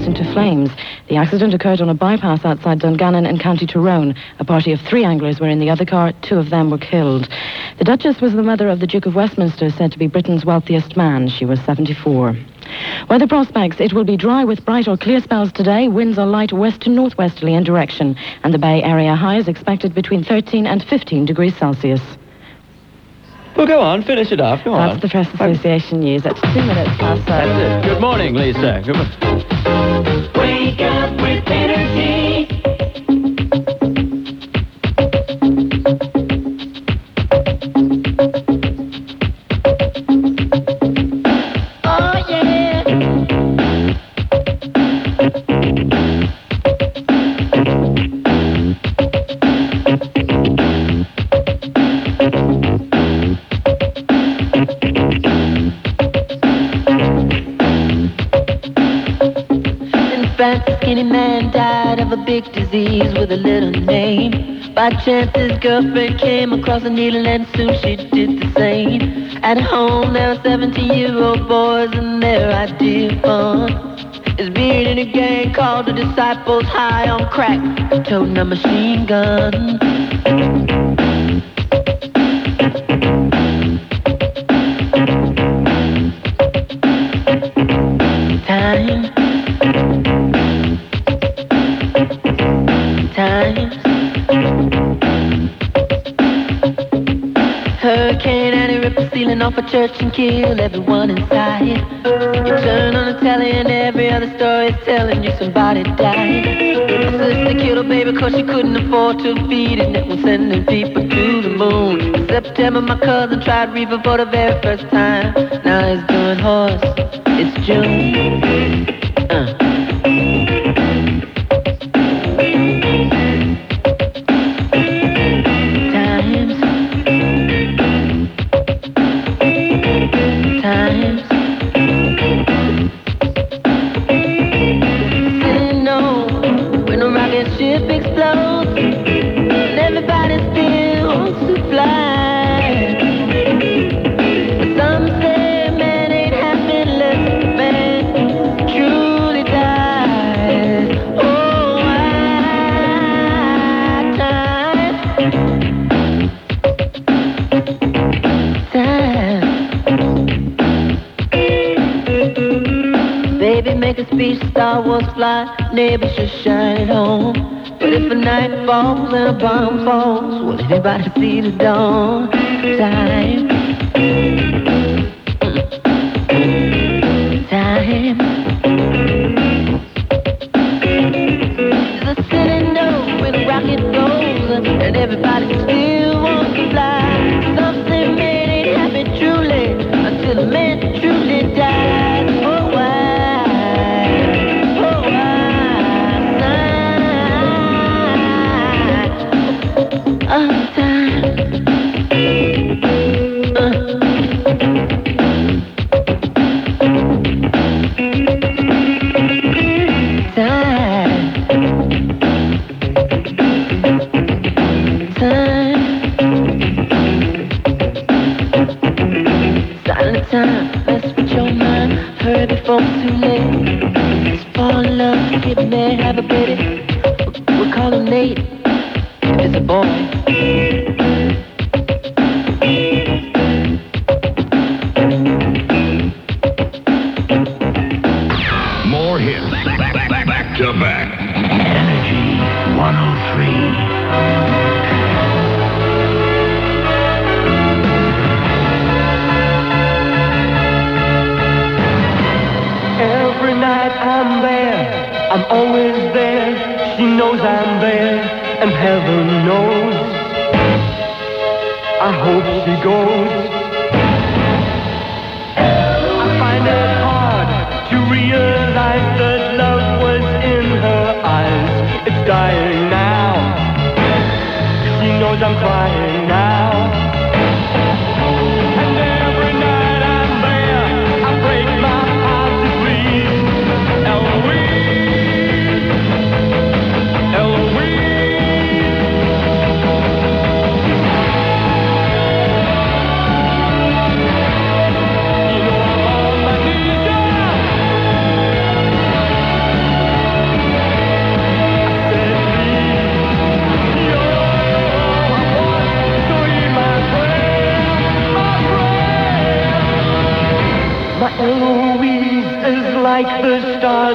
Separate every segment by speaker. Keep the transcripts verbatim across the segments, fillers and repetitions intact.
Speaker 1: burst into flames. The accident occurred on a bypass outside Dungannon in County Tyrone. A party of three anglers were in the other car. Two of them were killed. The Duchess was the mother of the Duke of Westminster, said to be Britain's wealthiest man. She was seventy-four. Weather prospects. It will be dry with bright or clear spells today. Winds are light west to northwesterly in direction. And the Bay Area high is expected between thirteen and fifteen degrees Celsius.
Speaker 2: Well, go on, finish it off, go
Speaker 1: That's
Speaker 2: on.
Speaker 1: the Press Association news at two minutes past seven.
Speaker 2: That's it. Good morning, Lisa. Good mo-
Speaker 3: Wake up with energy. Oh, yeah. Skinny man died of a big disease with a little name. By chance his girlfriend came across a needle and soon she did the same. At home there were seventeen-year-old boys and their idea of fun is being in a gang called the Disciples, high on crack, toting a machine gun. Time Hurricane Annie ripped the ceiling off a church and killed everyone inside. You turn on the telly and every other story is telling you somebody died. My sister killed her baby cause she couldn't afford to feed it. That was sending people to the moon. In September my cousin tried reefer for the very first time. Now he's doing horse. It's June. Uh. Ship explodes and everybody still wants to fly. Some say man ain't happy unless man truly dies. Oh, why time, time. Baby, make a speech, Star Wars fly, neighbors should shine at home. But if a night falls and a bomb falls, will anybody see the dawn? Time. Time. The city knows when a rocket goes and everybody still wants to fly. Something man ain't happy truly until a man truly dies. Oh, why? Oh, time. Uh. Time. Time. Silent time, mess with your mind. Hurry before it's too late. Let's fall in love, get married, have a baby. We'll call him Nate. If it's a boy.
Speaker 4: More hits, back, back, back, back, back to back. Energy one oh three.
Speaker 5: Every night I'm there, I'm always there. She knows I'm there, and heaven knows. I hope she goes. I find it hard to realize that love was in her eyes. It's dying now. She knows I'm crying now. And every night I'm there, I break my heart to please Eloise. Eloise. You know I'm on my knees, yeah.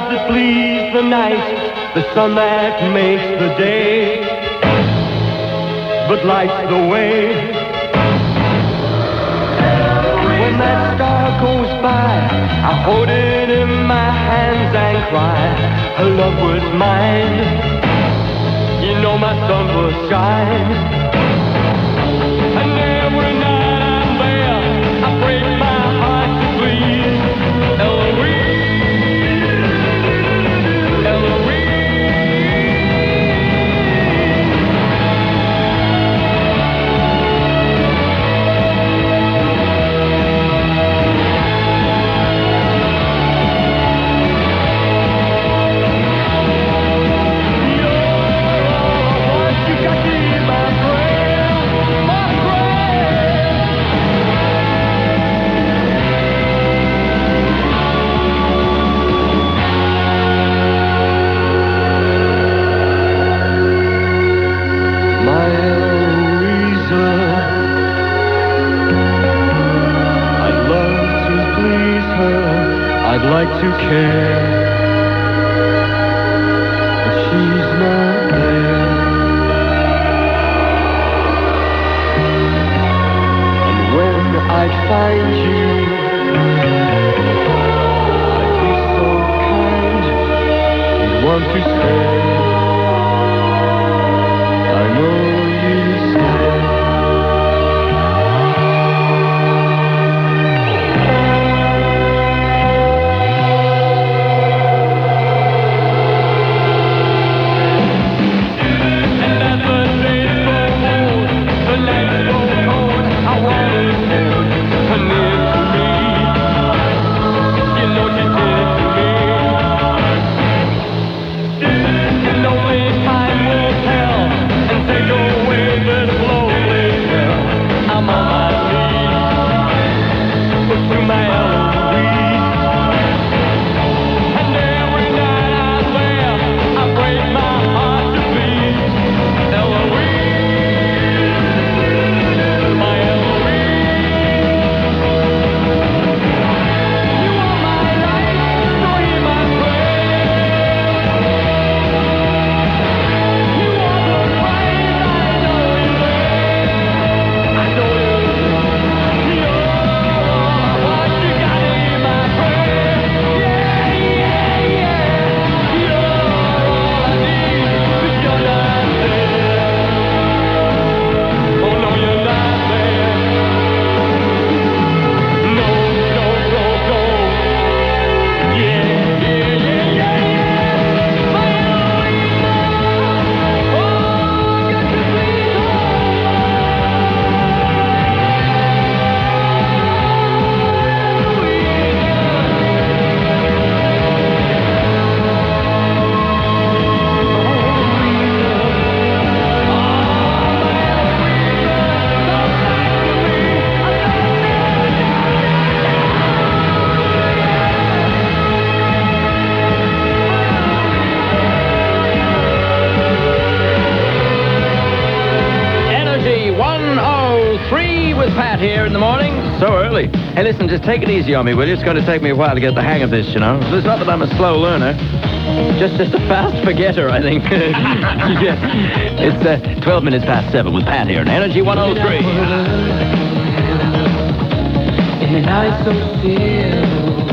Speaker 5: stars that please the night, the sun that makes the day, but lights the way. When that star goes by, I hold it in my hands and cry, her love was mine. You know my sun will shine. And every night I'm there, I break my heart to please Eloise, Eloise. I'd like to care, but she's not there. And when I'd find you, I'd be so kind, you'd want to stay. I know you'd stay.
Speaker 2: Pat here in the morning. So early. Hey, listen, just take it easy on me, will you? It's going to take me a while to get the hang of this, you know. It's not that I'm a slow learner. Just just a fast forgetter, I think. Yeah. It's uh, twelve minutes past seven with Pat here on Energy one oh three.
Speaker 3: In the night so still,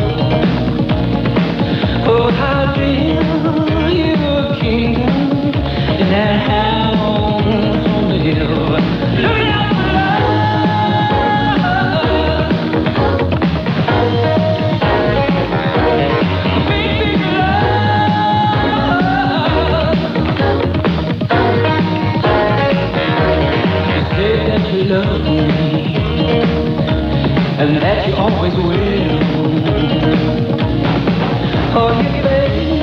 Speaker 3: oh, how dream your kingdom in that house on the hill. Look out! Love me, and that you always will. Oh, you baby.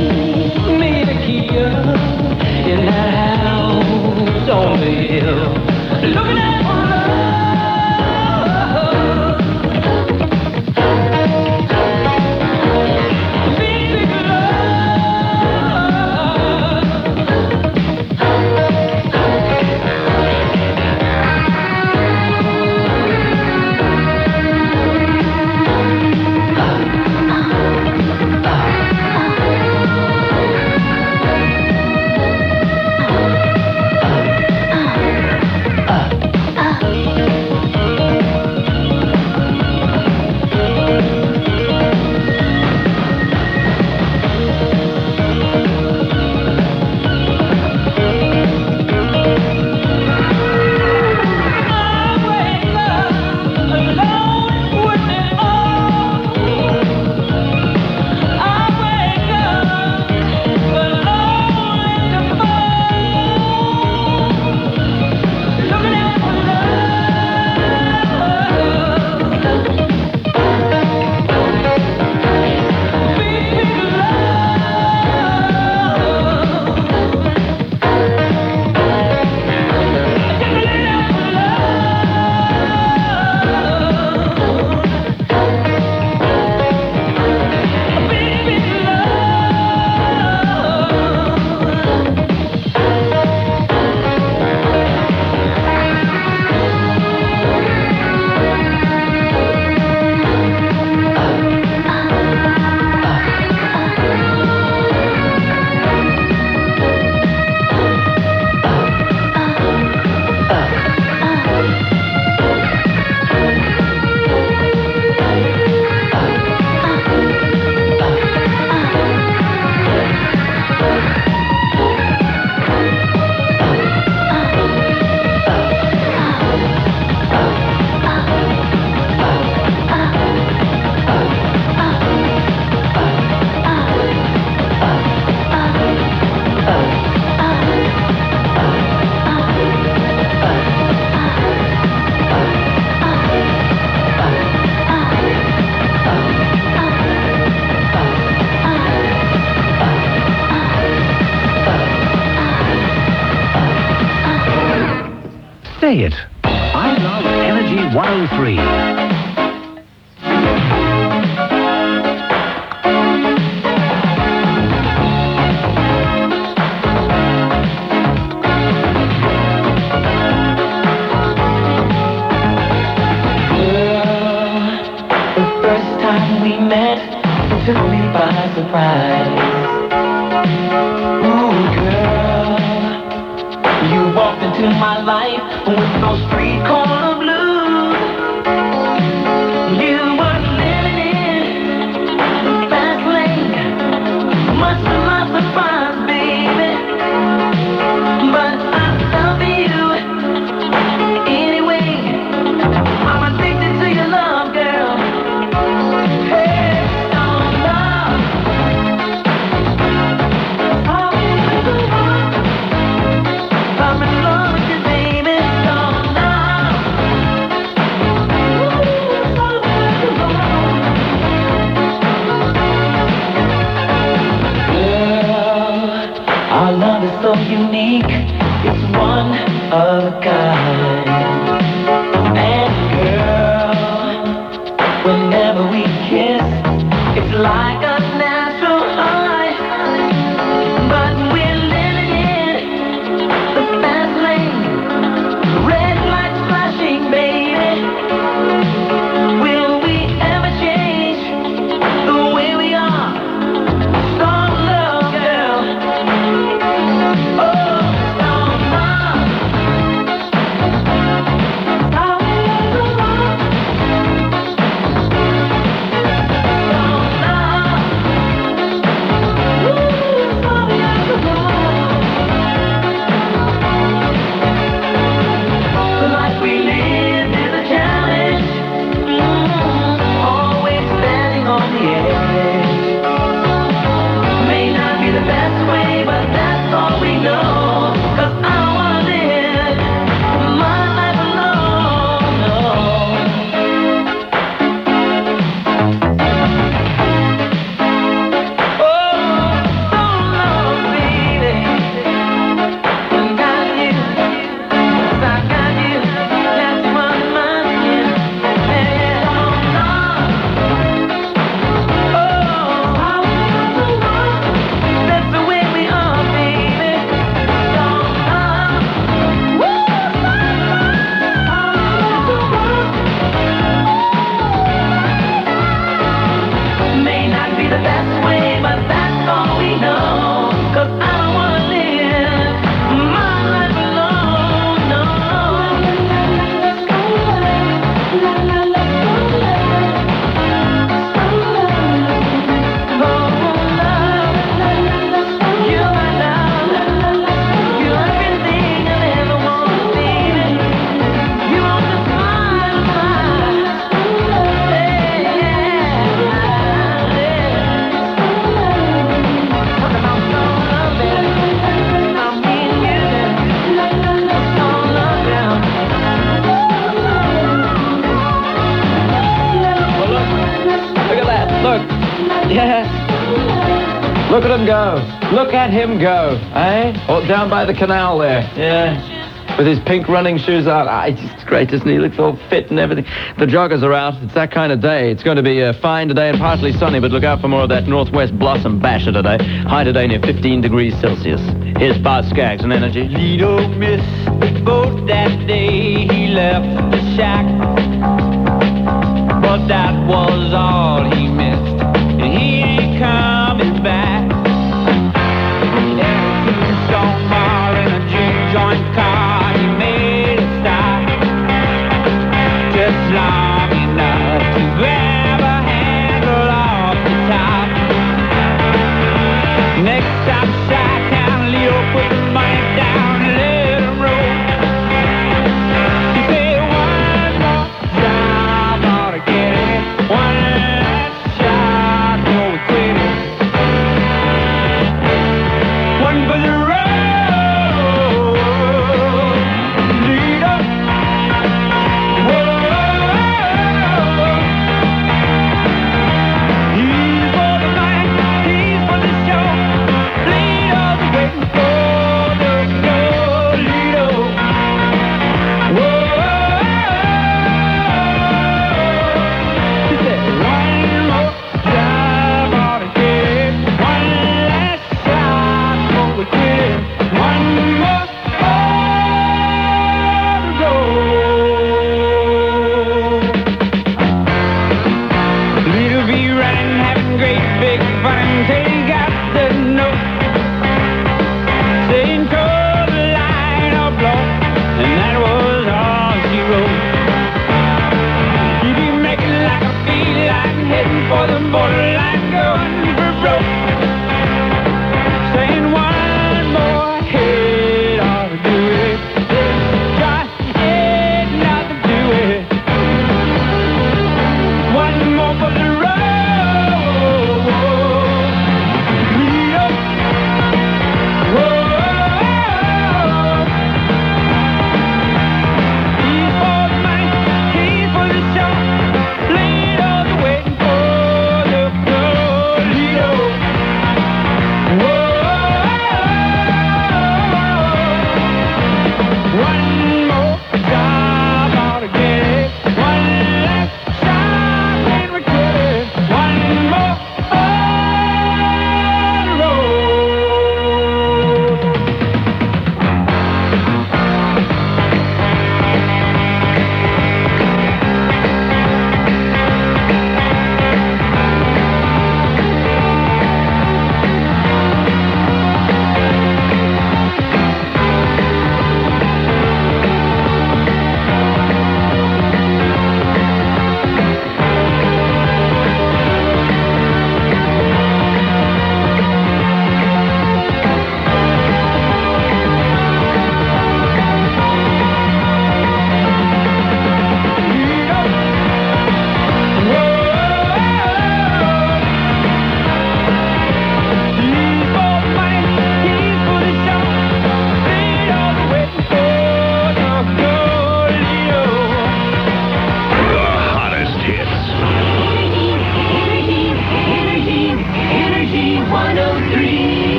Speaker 4: Say it. I love Energy one oh three.
Speaker 3: Took me by surprise. Ooh, girl, you walked into my life with those street corner blues. You were living in the fast lane, much to my surprise, baby. But I love you anyway. I'm addicted to your love, girl. So unique, it's one of a kind. And girl, whenever we kiss, it's like a natural high. But we're living in the fast lane, red lights flashing, baby. Will we ever change the way we are? Strong love, girl.
Speaker 2: Look at him go. Look at him go, eh? Oh, down by the canal there. Yeah. With his pink running shoes on. Ah, it's great, isn't he? He looks all fit and everything. The joggers are out. It's that kind of day. It's going to be uh, fine today and partly sunny, but look out for more of that northwest blossom basher today. High today near fifteen degrees Celsius. Here's Bart Skaggs on Energy.
Speaker 5: Lido missed the boat that day. He left the shack. But that was all he missed. And he ain't coming back. Stone Mall in a juke joint car. He made a stop just long enough to grab a handle off the top. Next stop, Chi-Town. Leo put the money down and let him roll. He said one more time, ought to get it. One last shot, before we quit it. One for the road. Oh,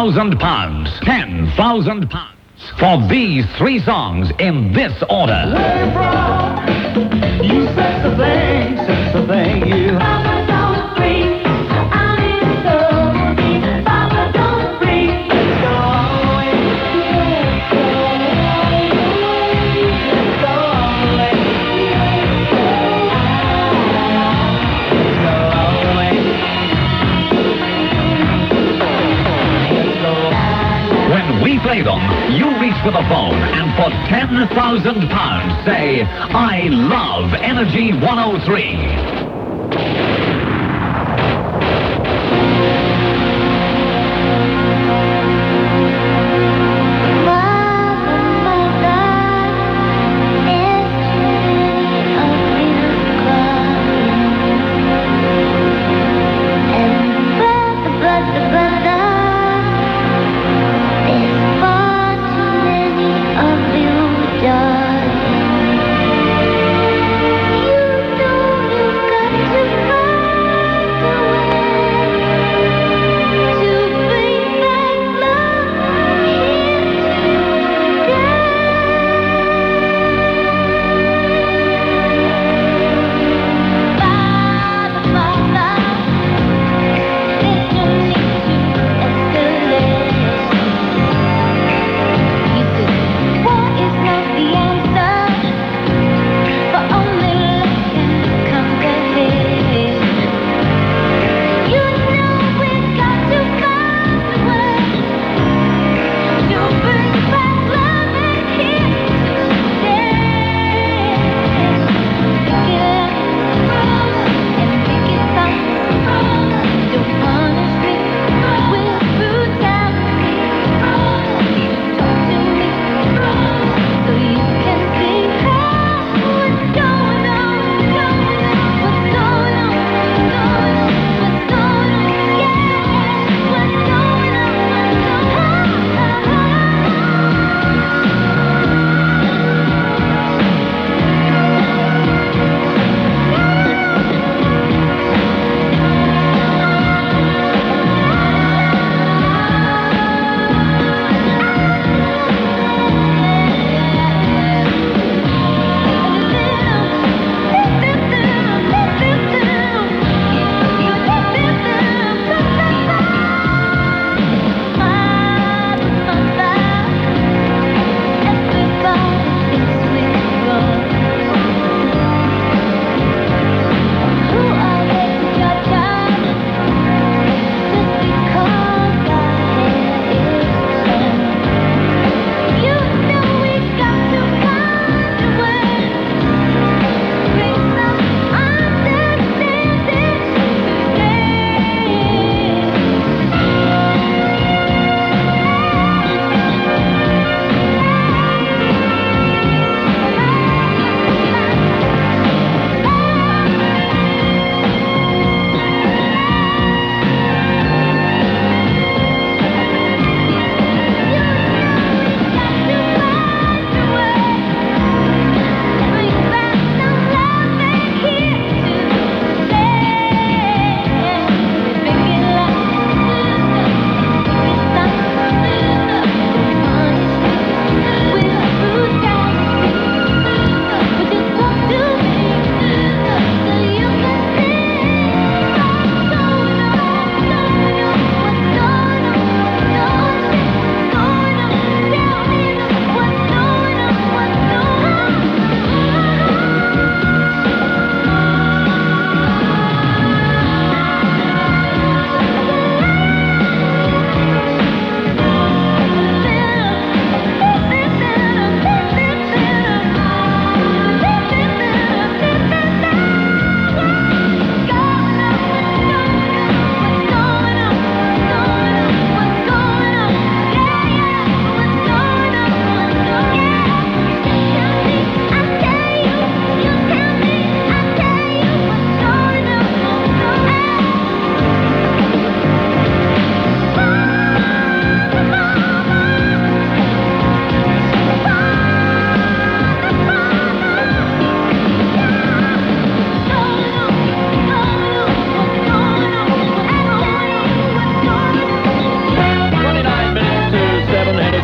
Speaker 4: thousand pounds. ten thousand pounds for these three songs in this order.
Speaker 5: You said the thing, said the thing, you. Papa, don't freak. I'm in love with you. Papa, don't freak. Let's go all the way. Let's go all the way. Let's go all the way. Let's go all the way. Let's go.
Speaker 4: When we play them, you reach for the phone and for ten thousand pounds say, I love Energy one oh three.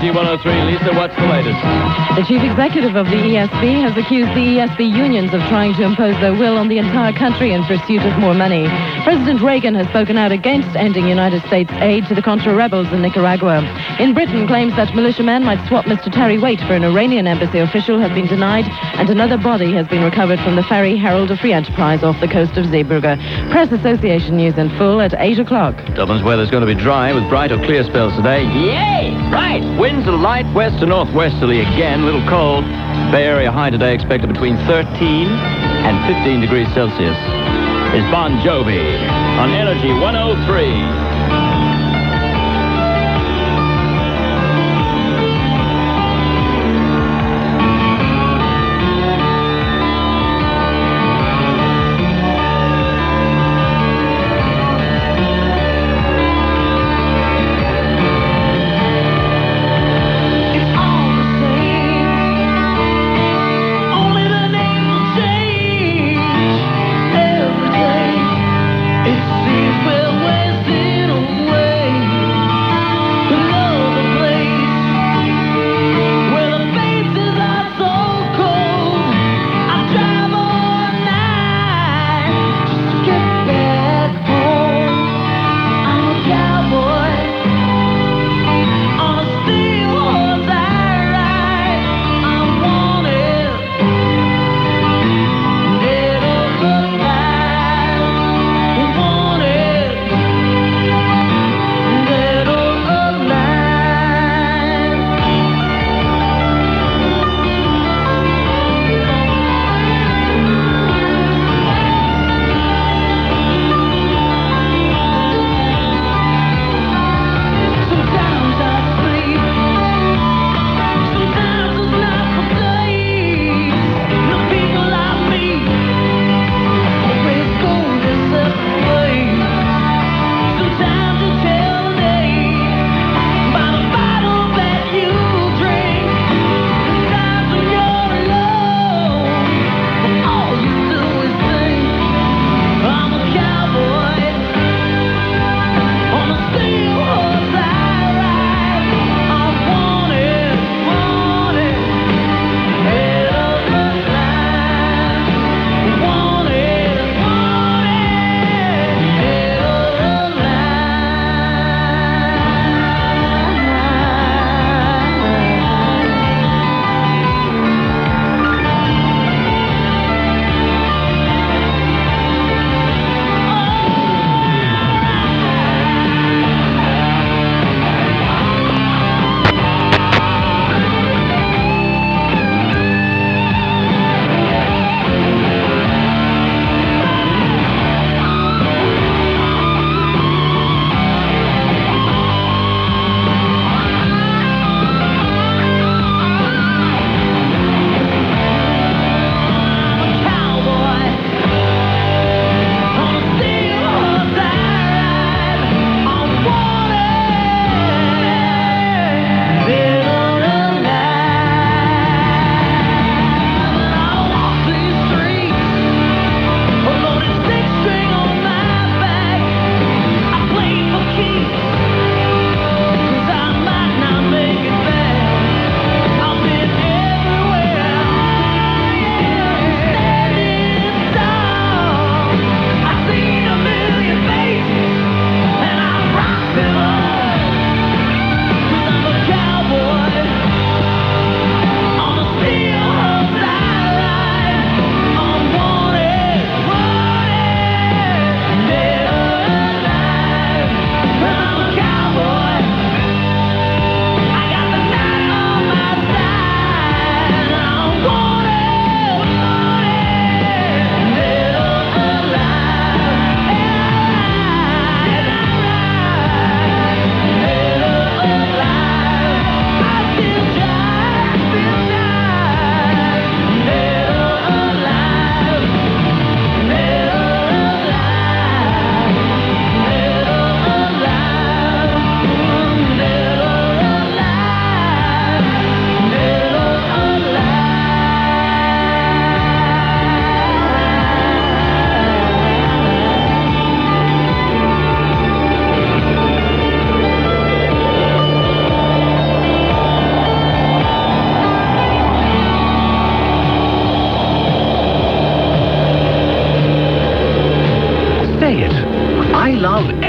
Speaker 2: Energy one oh three. Lisa, what's the latest?
Speaker 1: The chief executive of the E S B has accused the E S B unions of trying to impose their will on the entire country in pursuit of more money. President Reagan has spoken out against ending United States aid to the Contra rebels in Nicaragua. In Britain, claims that militiamen might swap Mister Terry Waite for an Iranian embassy official have been denied, and another body has been recovered from the ferry Herald of Free Enterprise off the coast of Zeebrugge. Press Association news in full at eight o'clock.
Speaker 2: Dublin's weather's going to be dry with bright or clear spells today. Yay! Right! Winds are light west to northwesterly again, a little cold. Bay Area high today expected between thirteen and fifteen degrees Celsius. Is Bon Jovi on Energy one oh three.
Speaker 3: It seems we're wasting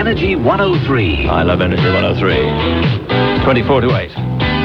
Speaker 4: Energy one oh three.
Speaker 2: I love Energy one oh three. twenty-four to eight.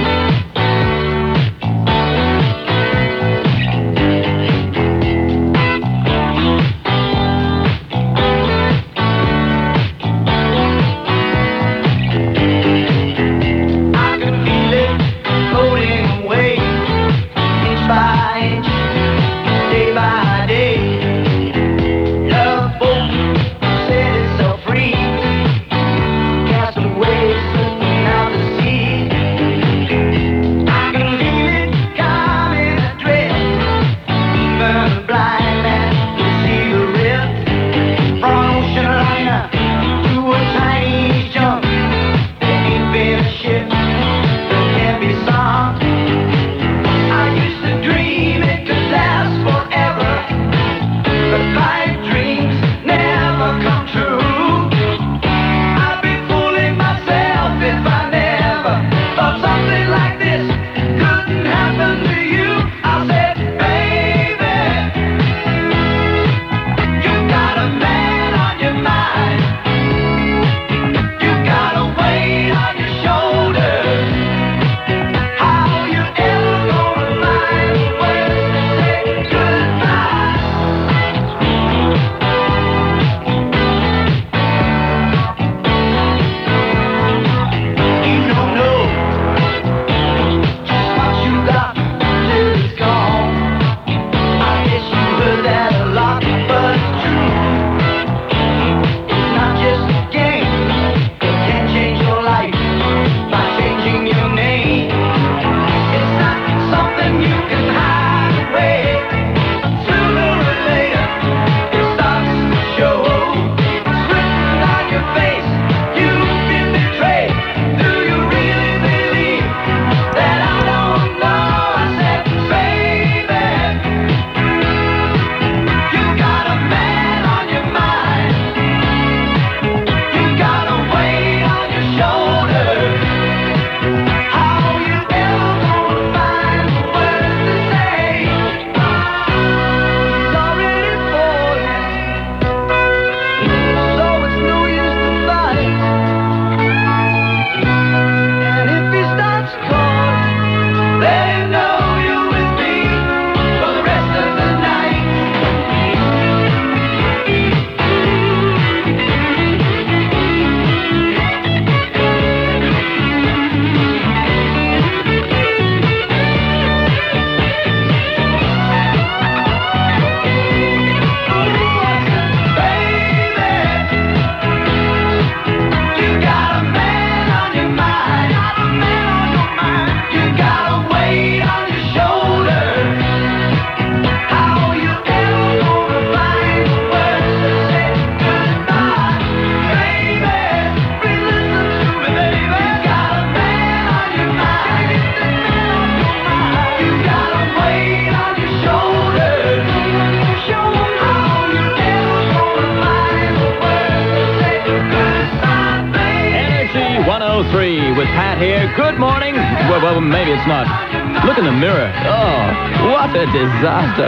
Speaker 2: With Pat here. Good morning. Well, well, maybe it's not. Look in the mirror. Oh, what a disaster.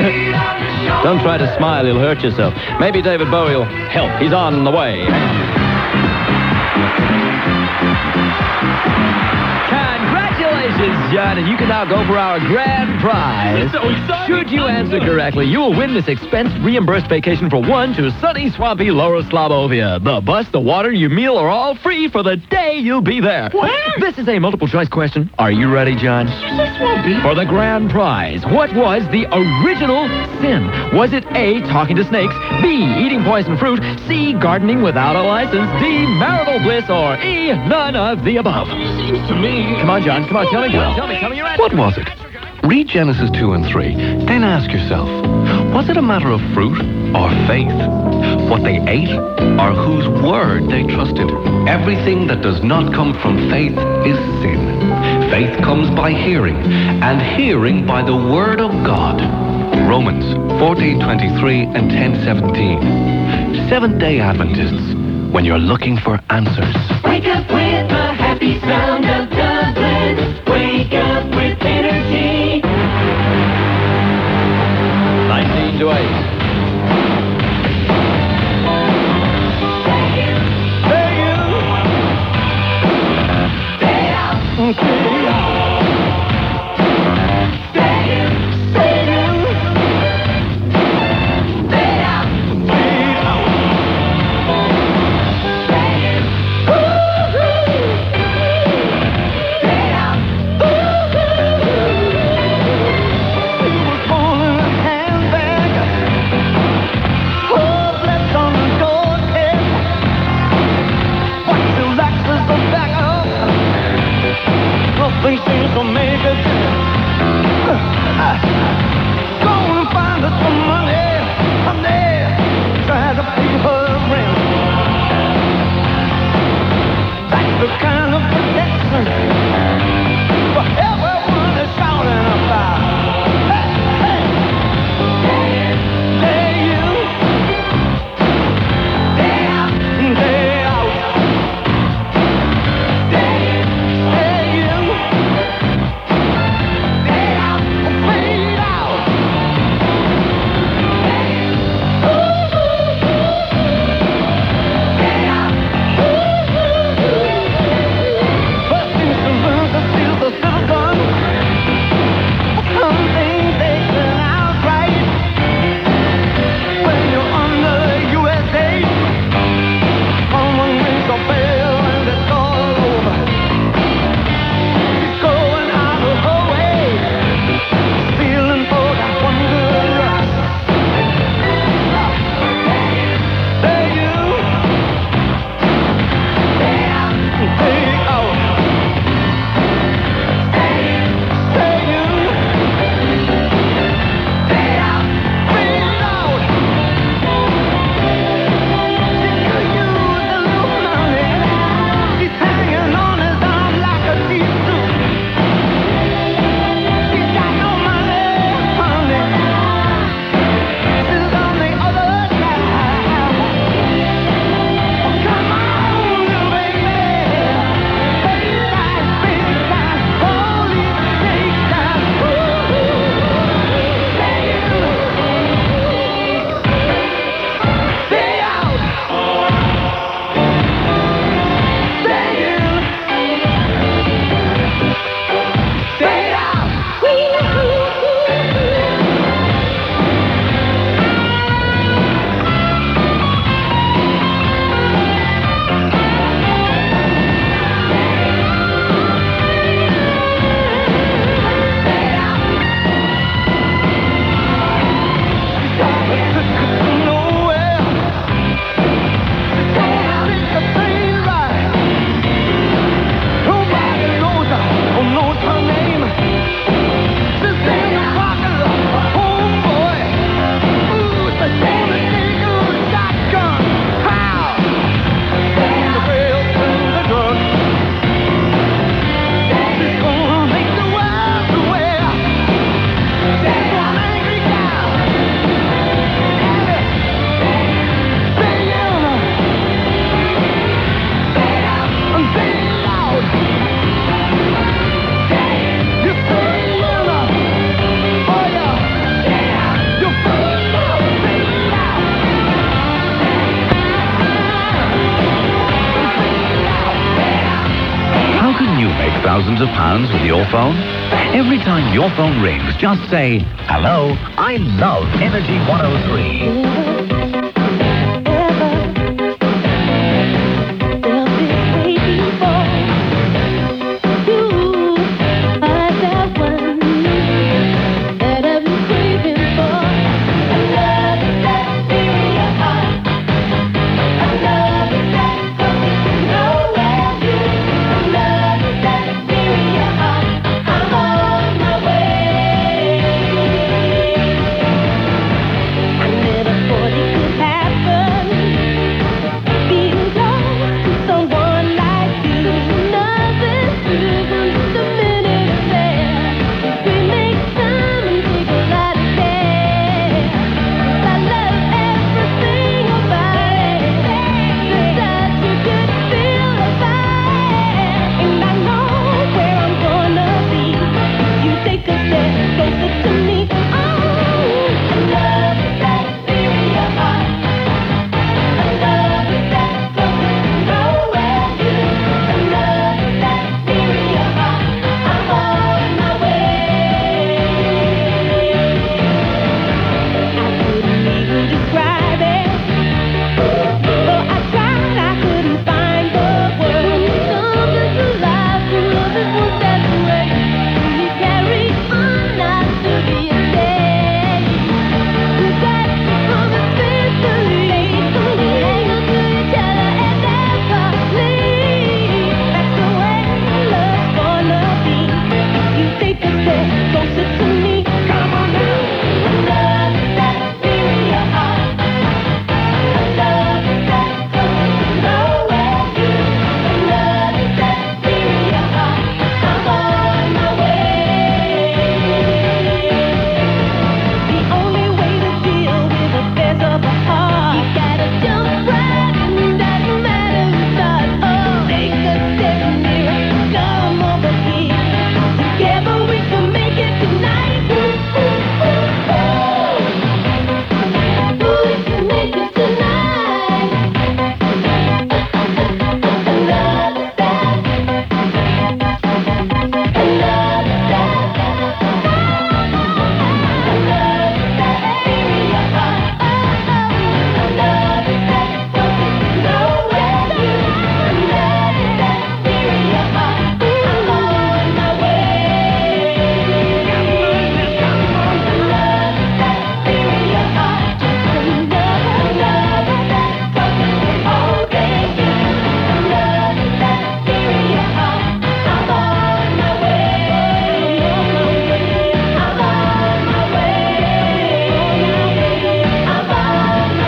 Speaker 2: Don't try to smile, you'll hurt yourself. Maybe David Bowie will help. He's on the way. Congratulations, John, and you can now go for our grand prize. Should you answer correctly, you will win this expense-reimbursed vacation for one to sunny, swampy Lower Slobovia. The bus, the water, your meal are all free for the day you'll be there.
Speaker 6: Where?
Speaker 2: This is a multiple-choice question. Are you ready, John?
Speaker 6: Swampy.
Speaker 2: For the grand prize, what was the original sin? Was it A, talking to snakes, B, eating poison fruit, C, gardening without a license, D, marital bliss, or E, none of the above?
Speaker 6: Seems to me.
Speaker 2: Come on, John. Come on, tell me, tell me, tell me, tell me your answer.
Speaker 7: What was it? Read Genesis two and three. Then ask yourself, was it a matter of fruit or faith? What they ate or whose word they trusted? Everything that does not come from faith is sin. Faith comes by hearing, and hearing by the word of God. Romans fourteen twenty-three and ten seventeen. Seventh-day Adventists, when you're looking for answers.
Speaker 3: Wake up with the happy sound of Dublin. Wake up with energy.
Speaker 2: nineteen to eight.
Speaker 4: thousands of pounds with your phone? Every time your phone rings, just say, hello, I love Energy one oh three.
Speaker 8: Could
Speaker 3: closer to me. Come on now. Love that stereo heart. Love that doesn't know where you. Love that stereo heart. I'm on my way. The only way to deal with the affairs of the heart, you gotta jump right in. Doesn't matter who starts. Oh, take a step nearer. Come over here. Together we can make it tonight. Ooh, ooh, ooh, ooh. Ooh, we can make it tonight. Another step. Another step. Another step. Stereo heart. Another step. Nowhere you. Another step. Stereo heart. I'm on my way. Another step. Stereo heart. Just another, another step. Talking all day. Another step. Stereo heart. I'm on my way. I'm on my way. I'm on my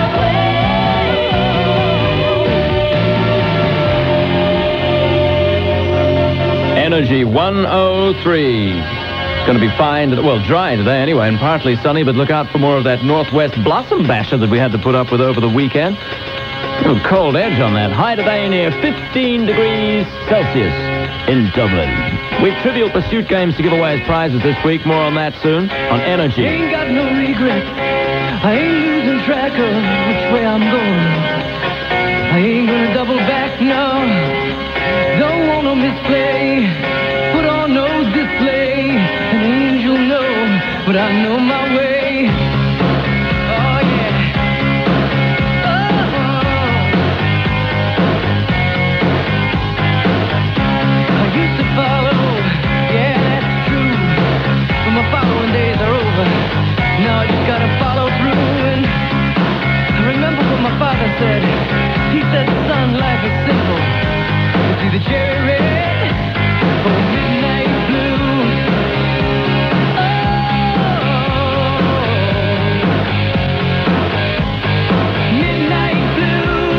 Speaker 3: way.
Speaker 2: Energy one oh three. It's going to be fine, well, dry today anyway, and partly sunny, but look out for more of that northwest blossom basher that we had to put up with over the weekend. A little cold edge on that. High today near fifteen degrees Celsius in Dublin. We've Trivial Pursuit games to give away as prizes this week. More on that soon on Energy.
Speaker 5: Ain't got no regrets. I ain't losing track of which way I'm going. I ain't gonna double back, no. Don't wanna misplay. Put on no display. An angel, no, but I know my way. Oh, yeah. Oh. I used to follow. Yeah, that's true. But my following days are over. Now I just gotta follow through. And I remember what my father said. He said, son, life is simple. It's either cherry red or midnight blue. Oh, midnight blue.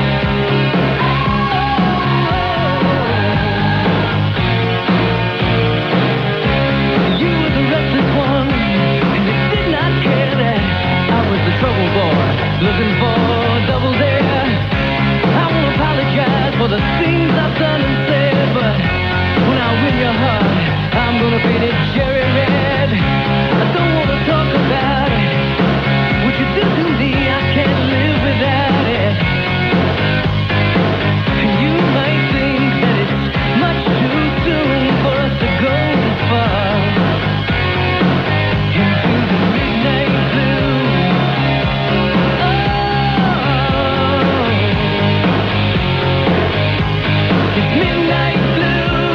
Speaker 5: Oh, you were the restless one, and you did not care that I was the trouble boy, looking for double dare. I won't apologize for the things I've done and said, but when I win your heart, I'm gonna paint it cherry red. I don't wanna talk about it. What you do to me, I can't live without it. You might think that it's much too soon for us to go this far into the midnight blue. It's midnight blue.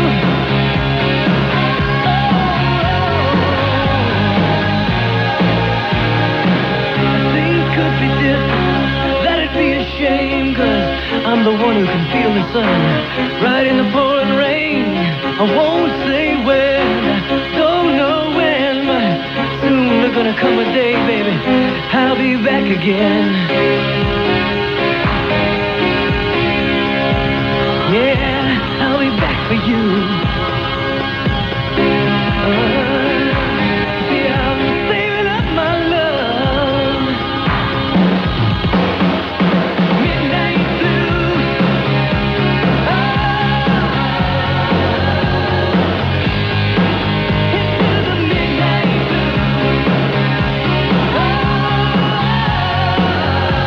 Speaker 5: Things could be different. That'd be a shame, 'cause I'm the one who can feel the sun right in the pouring rain. I won't say when, don't know when, but soon there's gonna come a day, baby, I'll be back again. Yeah, I'll be back for you. Uh, see, I'm saving up my love. Midnight blue. Oh, into the midnight blue. Oh,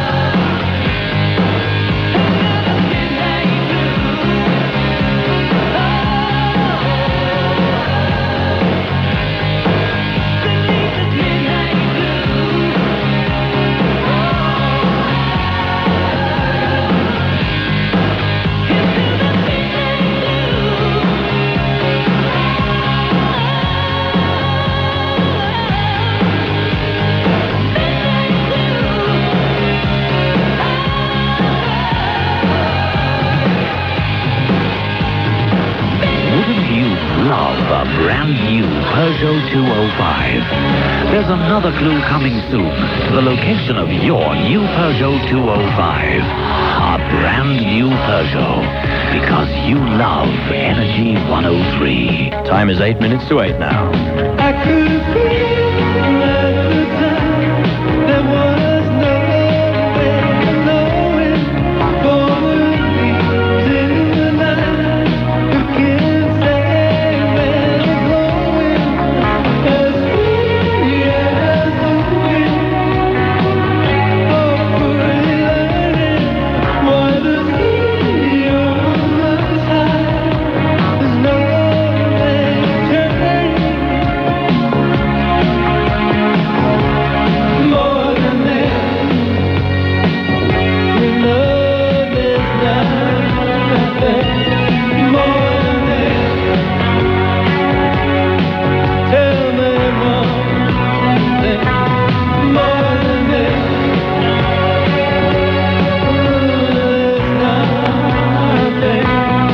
Speaker 4: new Peugeot two oh five. There's another clue coming soon to the location of your new Peugeot two oh five. A brand new Peugeot. Because you love Energy one oh three.
Speaker 2: Time is eight minutes to eight now.
Speaker 5: I could feel at the time there was no way of knowing. Following me till the night, who can say where we're going? As free as the wind, hopefully learning why the sea on the side is no way turning. More than that, you know there's nothing more than that. Tell me one thing more than that. There's nothing.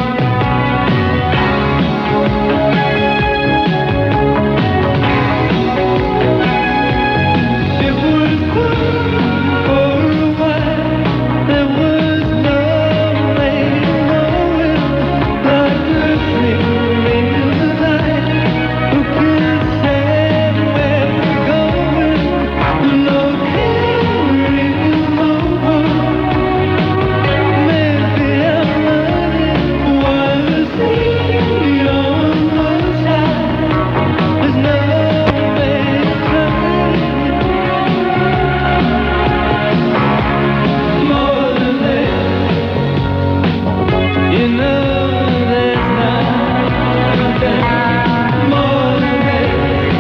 Speaker 5: It was quiet for a while. There was no way of knowing, like a dream in the night. Who can say where we're going? No carrying over. Maybe I'm running while the sea on the side. There's no way of turning. More than that, you know there's nothing more than that.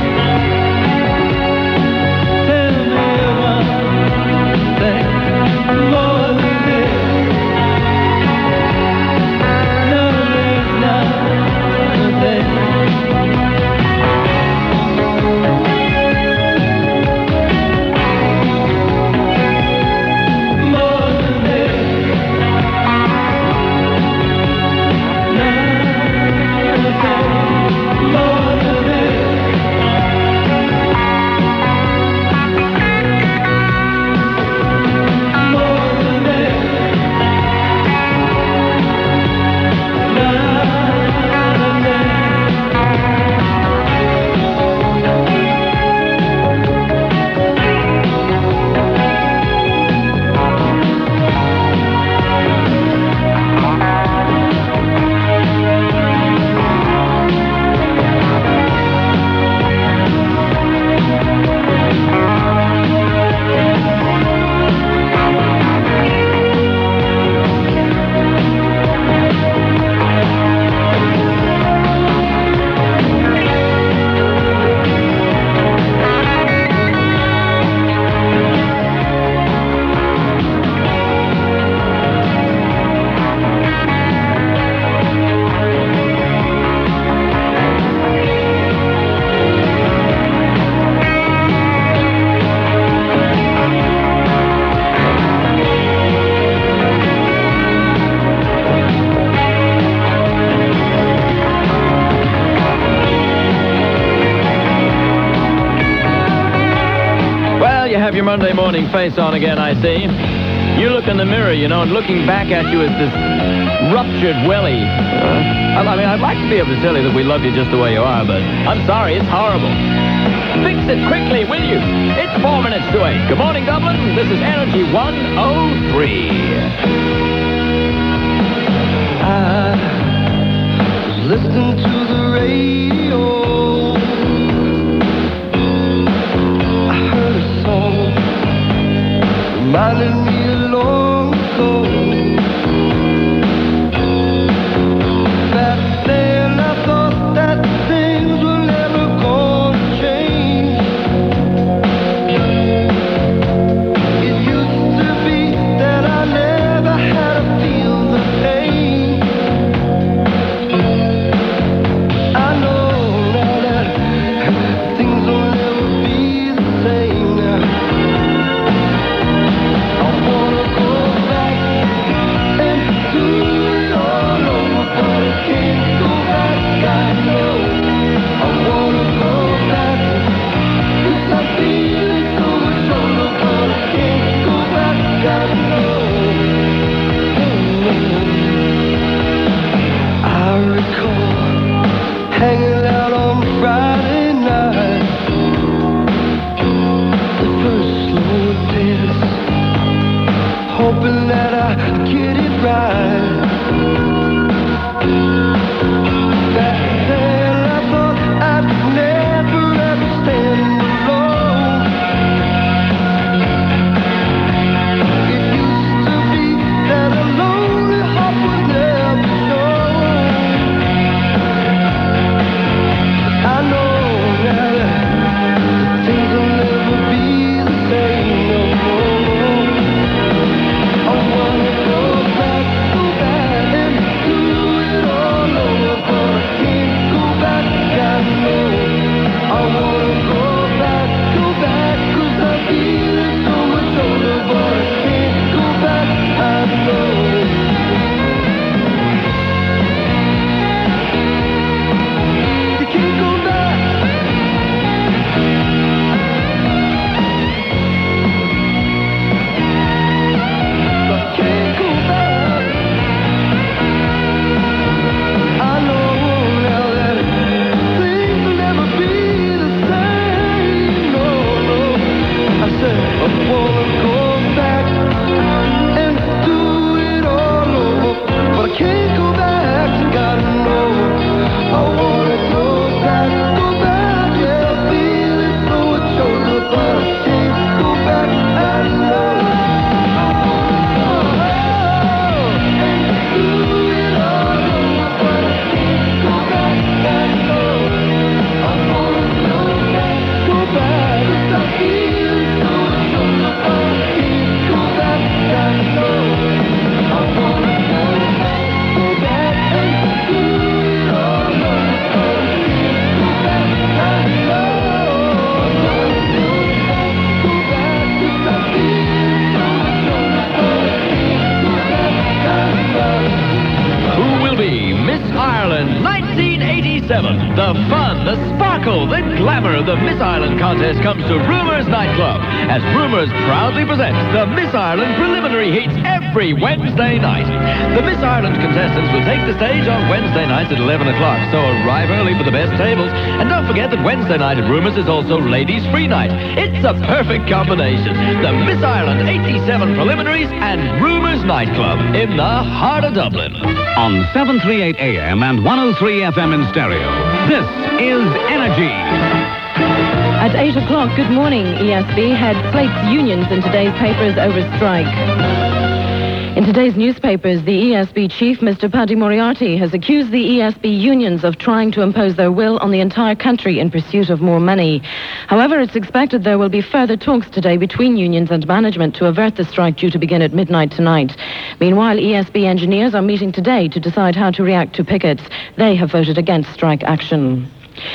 Speaker 5: Tell me one thing more than that. No, there's nothing. More than that. Nothing more than that. More than
Speaker 2: Well, you have your Monday morning face on again, I see. You look in the mirror, you know, and looking back at you is this ruptured welly. Uh, I mean, I'd like to be able to tell you that we love you just the way you are, but I'm sorry, it's horrible. Fix it quickly, will you? It's four minutes to eight. Good morning, Dublin. This is Energy one oh three.
Speaker 5: I was listening to the radio. I heard a song reminded me of long ago. Back then I thought that things were never gonna change. It used to be that I never had to feel the pain. I know
Speaker 2: the fun, the sparkle, the glamour of the Miss Ireland contest comes to Rumours Nightclub, as Rumours proudly presents the Miss Ireland preliminary heats every Wednesday night. The Miss Ireland contestants will take the stage on Wednesday nights at eleven o'clock, so arrive early for the best tables. And don't forget that Wednesday night at Rumours is also Ladies' Free Night. It's a perfect combination. The Miss Ireland eighty-seven preliminaries and Rumours Nightclub in the heart of Dublin.
Speaker 4: On seven thirty-eight A M and one oh three F M in stereo, this is Energy.
Speaker 1: At eight o'clock, good morning, E S B head slates unions in today's papers over strike. In today's newspapers, the E S B chief, Mister Paddy Moriarty, has accused the E S B unions of trying to impose their will on the entire country in pursuit of more money. However, it's expected there will be further talks today between unions and management to avert the strike due to begin at midnight tonight. Meanwhile, E S B engineers are meeting today to decide how to react to pickets. They have voted against strike action.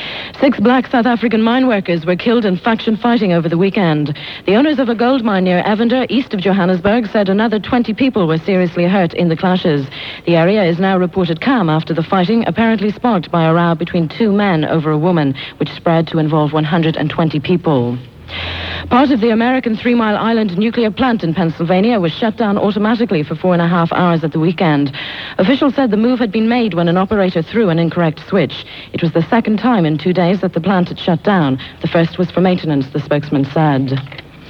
Speaker 1: Six black South African mine workers were killed in faction fighting over the weekend. The owners of a gold mine near Evander, east of Johannesburg, said another twenty people were seriously hurt in the clashes. The area is now reported calm after the fighting, apparently sparked by a row between two men over a woman, which spread to involve one hundred twenty people. Part of the American Three Mile Island nuclear plant in Pennsylvania was shut down automatically for four and a half hours at the weekend. Officials said the move had been made when an operator threw an incorrect switch. It was the second time in two days that the plant had shut down. The first was for maintenance, the spokesman said.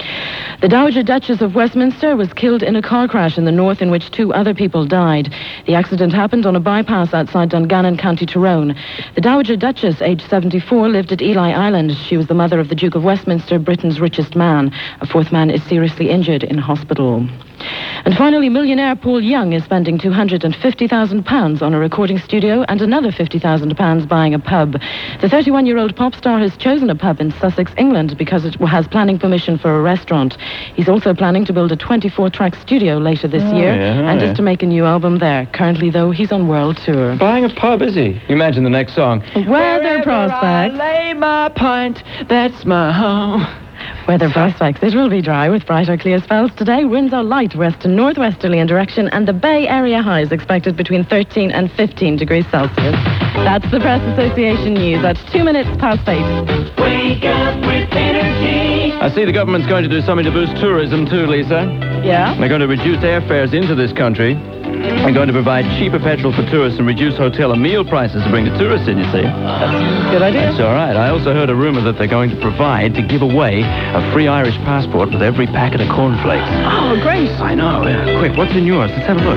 Speaker 1: The Dowager Duchess of Westminster was killed in a car crash in the north in which two other people died. The accident happened on a bypass outside Dungannon, County Tyrone. The Dowager Duchess, aged seventy-four, lived at Ely Island. She was the mother of the Duke of Westminster, Britain's richest man. A fourth man is seriously injured in hospital. And finally, millionaire Paul Young is spending two hundred fifty thousand pounds on a recording studio and another fifty thousand pounds buying a pub. The thirty-one-year-old pop star has chosen a pub in Sussex, England, because it has planning permission for a restaurant. He's also planning to build a twenty-four track studio later this
Speaker 2: Oh,
Speaker 1: year
Speaker 2: yeah, oh,
Speaker 1: and
Speaker 2: yeah.
Speaker 1: is to make a new album there. Currently, though, he's on world tour.
Speaker 2: Buying a pub, is he? You imagine the next song.
Speaker 1: Weather prospects.
Speaker 2: I lay my pint, that's my home.
Speaker 1: Weather prospects. It will be dry with bright or clear spells today. Winds are light west to northwesterly in direction, and the Bay Area high is expected between thirteen and fifteen degrees Celsius. That's the Press Association news. That's two minutes past eight.
Speaker 5: Wake up with energy.
Speaker 2: I see the government's going to do something to boost tourism too, Lisa.
Speaker 1: Yeah?
Speaker 2: They're going to reduce airfares into this country. They're going to provide cheaper petrol for tourists and reduce hotel and meal prices to bring the tourists in, you see.
Speaker 1: That's a good idea.
Speaker 2: That's all right. I also heard a rumor that they're going to provide to give away a free Irish passport with every packet of cornflakes.
Speaker 1: Oh, great.
Speaker 2: I know. Yeah. Quick, what's in yours? Let's have a look.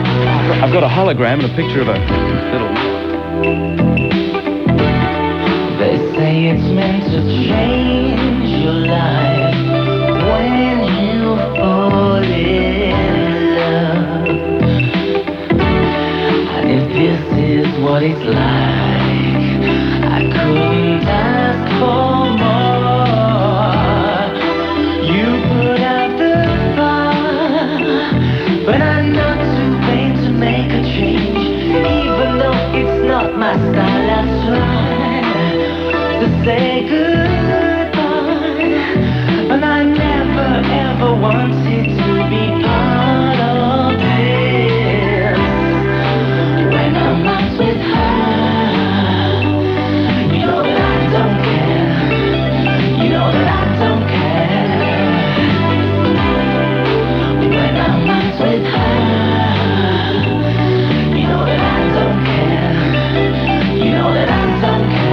Speaker 2: I've got a hologram and a picture of a little...
Speaker 3: They say it's meant to change your life when you fall in love. And if this is what it's like, I couldn't ask for more. You put out the fire, but I'm not too vain to make a change. Even though it's not my style, I try to say goodbye, and I never ever wanted to be part of this. When I'm not with her, you know that I don't care. You know that I don't care. When I'm not with her, you know that I don't care. You know that I don't care.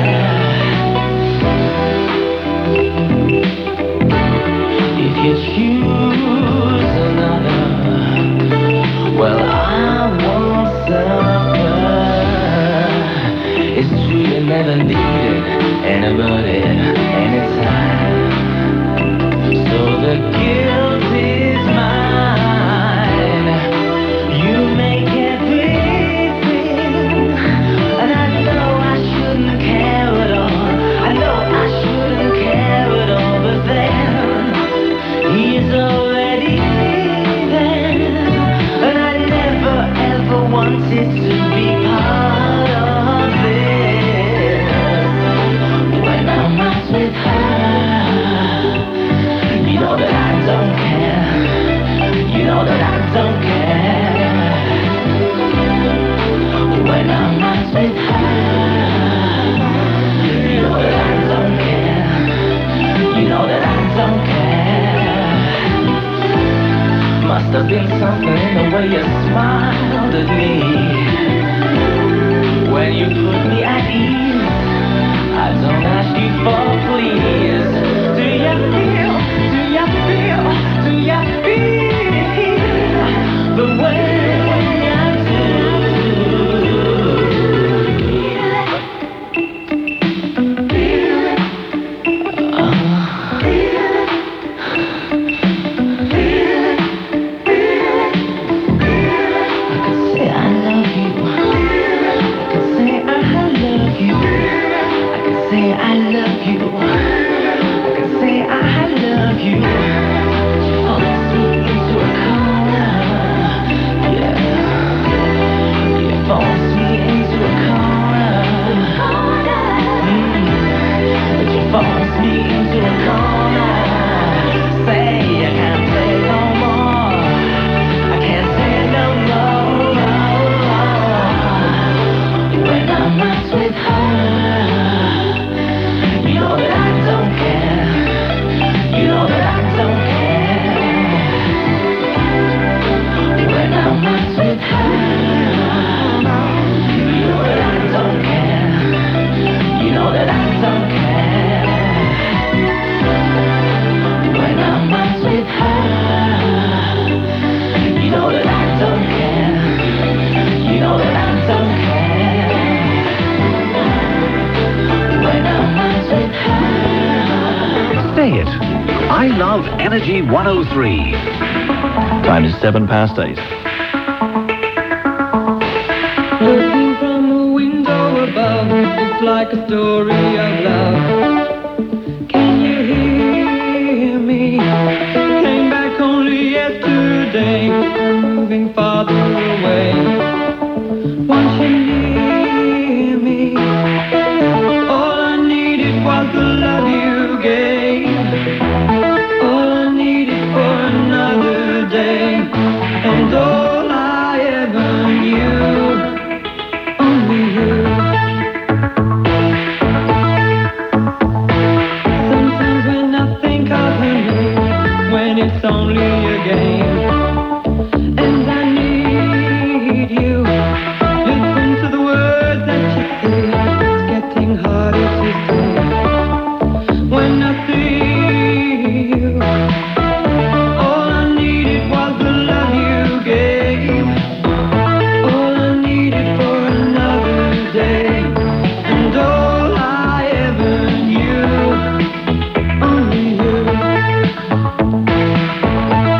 Speaker 3: If you choose another, well, I won't suffer. It's true you never needed anybody anytime. So the guilt is mine. You make everything, and I know I shouldn't care at all. I know I shouldn't care at all, but then he's already leaving, and I never ever wanted to be part of this. When I'm Must have been something in the way you smiled at me. When you put me at ease, I don't ask you for please. Do you feel, do you feel, do you feel the way I do? Feel it, uh, feel it, feel it, feel it, feel it. I could say I love you. I could say I love you. I could say I love you. I could say I love you. Force me into a corner. Yeah. You force me into a corner. Mm. But you force me into a corner. Say I can't say no more. I can't say no more. When I'm not with her, you know that I don't care. You know that I don't care. When I'm not with her, you know that I don't care. You know that I don't care. When I'm not with her, you know that I don't care. You know that I don't care. When I'm not with her.
Speaker 4: Say it. I love Energy one oh three.
Speaker 2: Time is seven past eight.
Speaker 5: Looking from the window above, it's like a story of love. Can you hear me? Came back only yesterday, moving farther away. Once you near me, all I needed was the love you gave. All I needed for another day, and all I ever knew, only you. Sometimes when I think of her name, when it's only a game, and I need you, listen to the words that you say, it's getting harder to say. When I see you, all I needed was the love you gave. All I needed for another day, and all I ever knew, only you.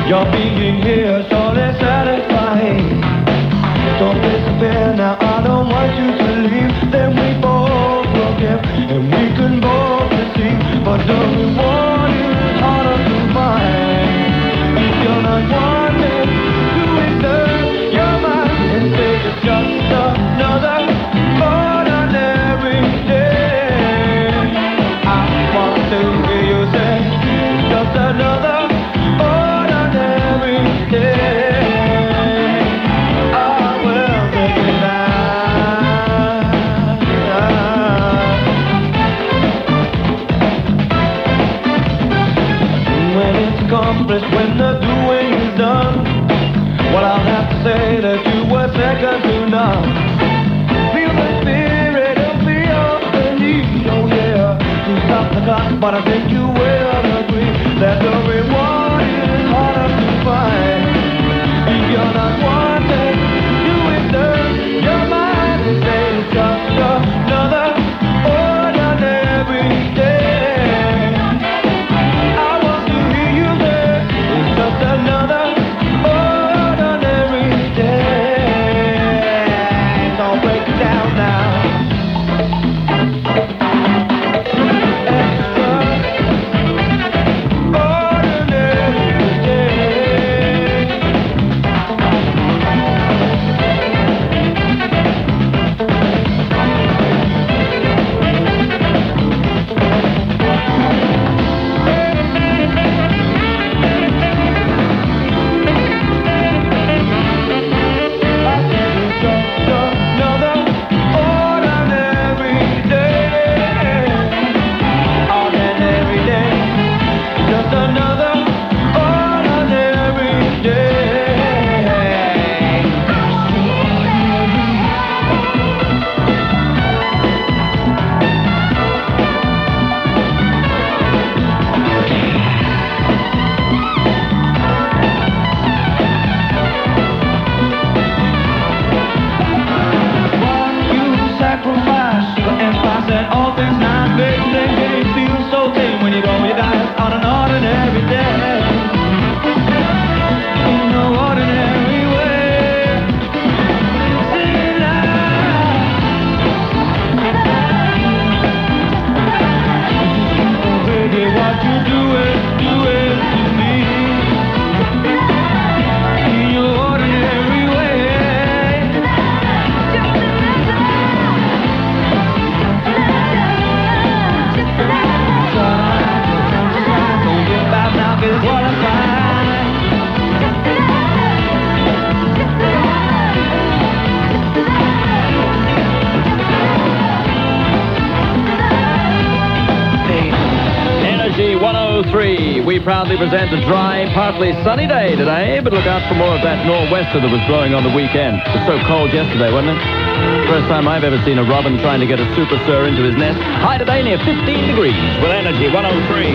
Speaker 5: Your being here surely satisfying. Don't disappear now, I don't want you to leave. Then we both will give, and we can both receive. But the reward is harder to find. If you're not wanting to exert your mind and say it's just another ordinary day, I want to hear you say it's just another ordinary day. When the doing is done, well, I'll have to say that you were second to none. Feel the spirit and feel the need, oh yeah, to stop the clock, but I think you will agree that the reward is harder to find. If you're not wanting to exert your mind and say it's just another ordinary day. Another ordinary day. Don't break it down now. Extraordinary day. We proudly present a dry, partly sunny day today, but look out for more of that nor'wester that was blowing on the weekend. It was so cold yesterday, wasn't it? First time I've ever seen a robin trying to get a super sir into his nest. High today near fifteen degrees with Energy one oh three.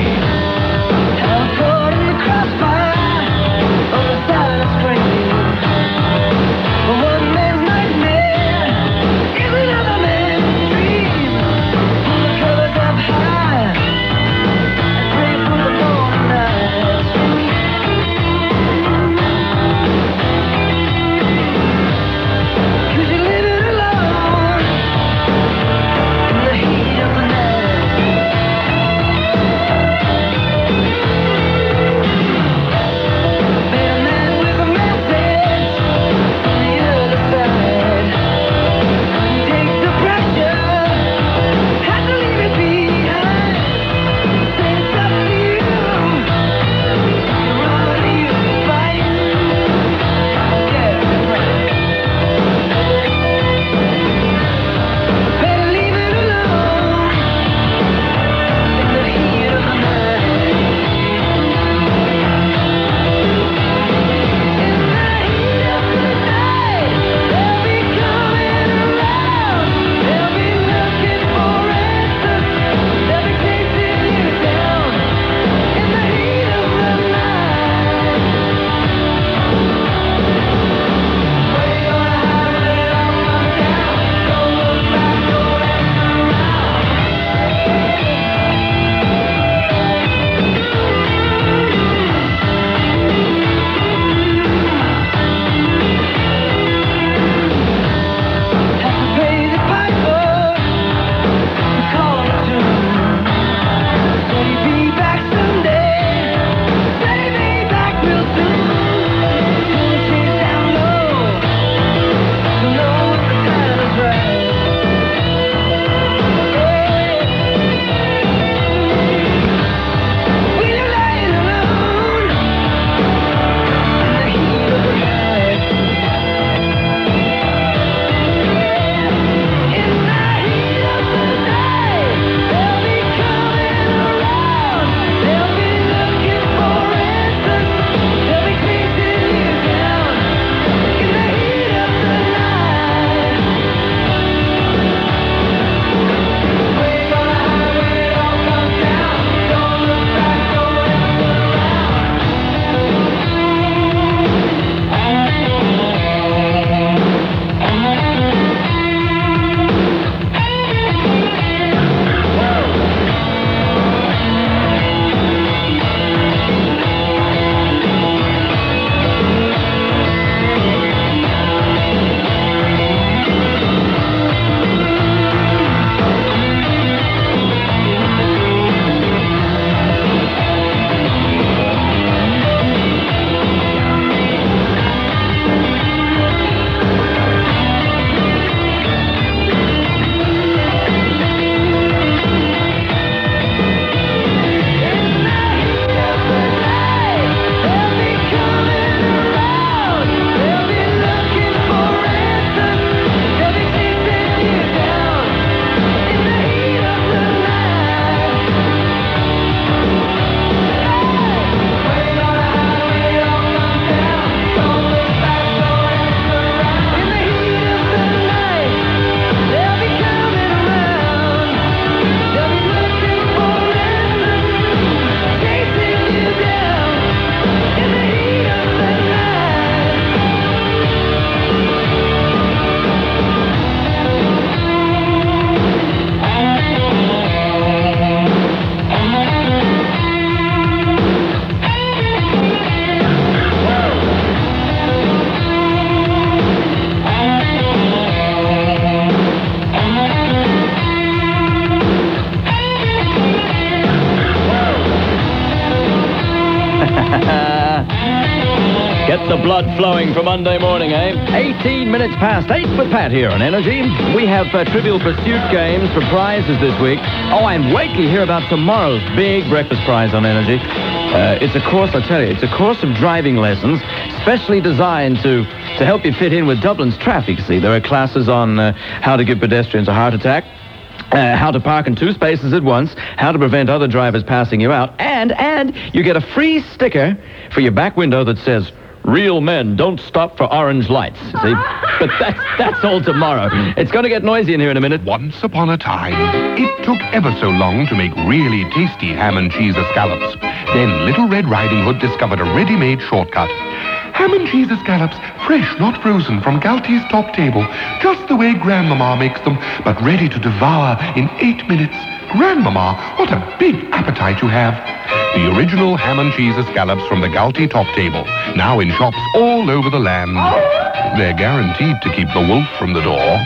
Speaker 2: blood flowing for Monday morning, eh? eighteen minutes past eight with Pat here on Energy. We have uh, Trivial Pursuit games for prizes this week. Oh, and wait till you hear about tomorrow's big breakfast prize on Energy. Uh, it's a course, I tell you, it's a course of driving lessons, specially designed to, to help you fit in with Dublin's traffic. See, there are classes on uh, how to give pedestrians a heart attack, Uh, how to park in two spaces at once, how to prevent other drivers passing you out, and, and you get a free sticker for your back window that says, "Real men don't stop for orange lights." See? But that's, that's all tomorrow. It's going to get noisy in here in a minute.
Speaker 8: Once upon a time, it took ever so long to make really tasty ham and cheese scallops. Then Little Red Riding Hood discovered a ready-made shortcut. Ham and cheese scallops, fresh, not frozen, from Galtie's top table. Just the way Grandmama makes them, but ready to devour in eight minutes. Grandmama, what a big appetite you have. The original ham and cheese scallops from the Galtie top table, now in shops all over the land. They're guaranteed to keep the wolf from the door.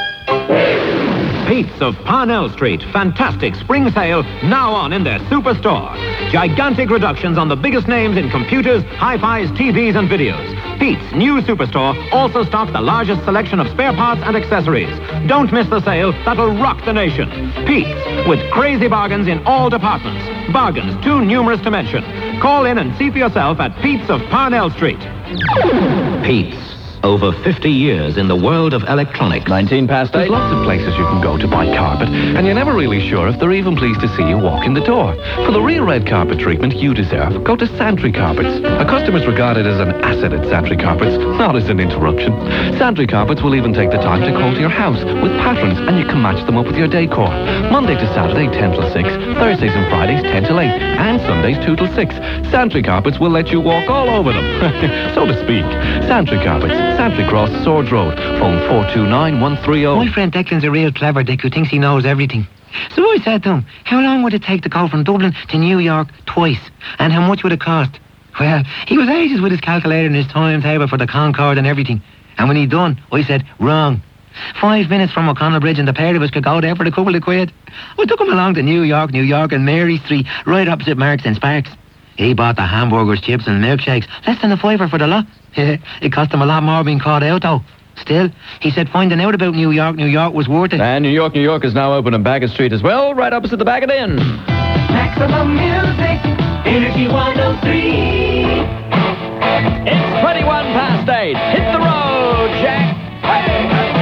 Speaker 9: Pete's of Parnell Street. Fantastic spring sale now on in their superstore. Gigantic reductions on the biggest names in computers, hi-fis, T Vs and videos. Pete's new superstore also stocks the largest selection of spare parts and accessories. Don't miss the sale that'll rock the nation. Pete's, with crazy bargains in all departments. Bargains too numerous to mention. Call in and see for yourself at Pete's of Parnell Street.
Speaker 4: Pete's. Over fifty years in the world of electronics.
Speaker 2: nineteen past
Speaker 7: There's
Speaker 2: eight.
Speaker 7: lots of places you can go to buy carpet, and you're never really sure if they're even pleased to see you walk in the door. For the real red carpet treatment you deserve, go to Santry Carpets. Our customers regard it as an asset at Santry Carpets, not as an interruption. Santry Carpets will even take the time to call to your house with patterns, and you can match them up with your decor. Monday to Saturday, ten till six, Thursdays and Fridays, ten till eight, and Sundays, two till six. Santry Carpets will let you walk all over them, so to speak. Santry Carpets, Santry Cross, Swords Road. Phone four two nine, one three zero.
Speaker 10: My friend Declan's a real clever dick who thinks he knows everything. So I said to him, how long would it take to go from Dublin to New York twice? And how much would it cost? Well, he was ages with his calculator and his timetable for the Concorde and everything. And when he done, I said, wrong. Five minutes from O'Connell Bridge and the pair of us could go there for a couple of quid. I took him along to New York, New York and Mary Street, right opposite Marks and Sparks. He bought the hamburgers, chips and milkshakes, less than a fiver for the lot. It cost him a lot more being caught out, though. Still, he said finding out about New York, New York was worth it.
Speaker 2: And New York, New York is now open on Bagot Street as well, right opposite the Bagot Inn.
Speaker 5: Maximum music, Energy one oh three.
Speaker 2: It's twenty-one past eight. Hit the road, Jack. Hey.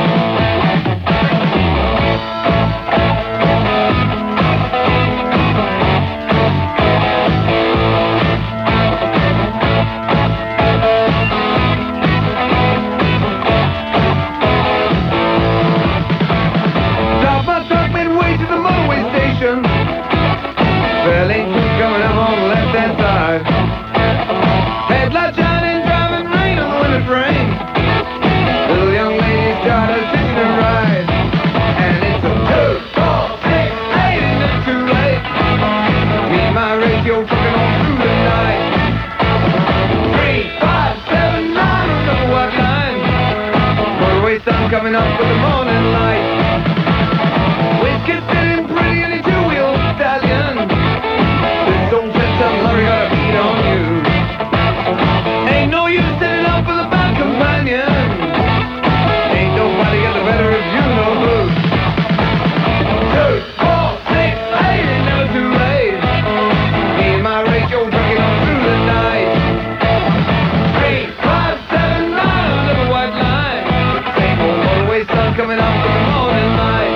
Speaker 5: Fairly coming up on the left-hand side. Headlights shining, driving rain on the winter frame. Little young lady started hitching a ride. And it's a two, four, six, eight, and it's too late. Me and my radio trucking on through the night. Three, five, seven, nine, another white line. Motorway sun coming up with the morning light. Whiskey sitting pretty in a two-wheel stallion. Don't let some hurry got a beat on you. Ain't no use sitting up with a bad companion. Ain't nobody got the better of you, no booze. Two, four, six, eight, ain't never too late. Me and my radio trucking on through the night. Three, five, seven, nine, another white line. Same old motorway sun coming up with the morning light.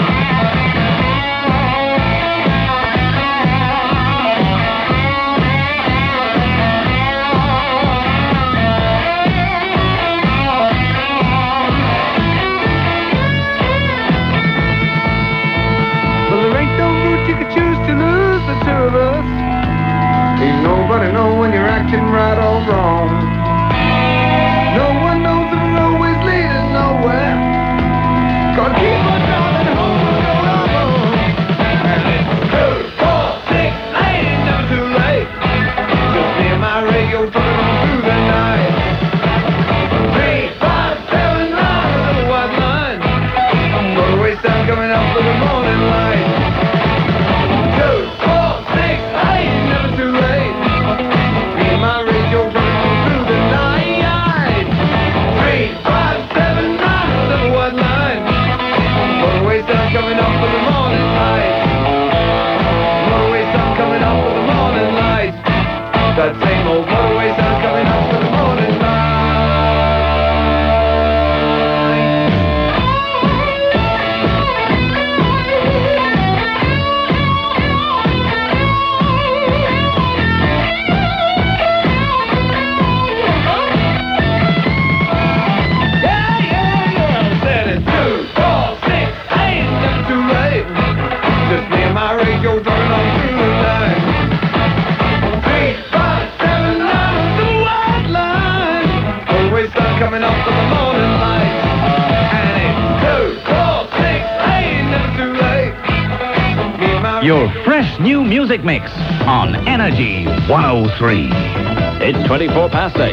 Speaker 5: Ain't nobody know when you're acting right or wrong. No one knows if the road is leading nowhere. Gotta keep on driving home and go along. And it's two, four, six, eight, ain't never too late. Just me and my radio trucking on through the night. Three, five, seven, nine, another white line. Motorway sun coming up with the morning light. Two, four, six, eight, never too late. Me and my radio trucking on through the night.
Speaker 4: your fresh new music mix on Energy one oh three.
Speaker 2: It's twenty-four past eight.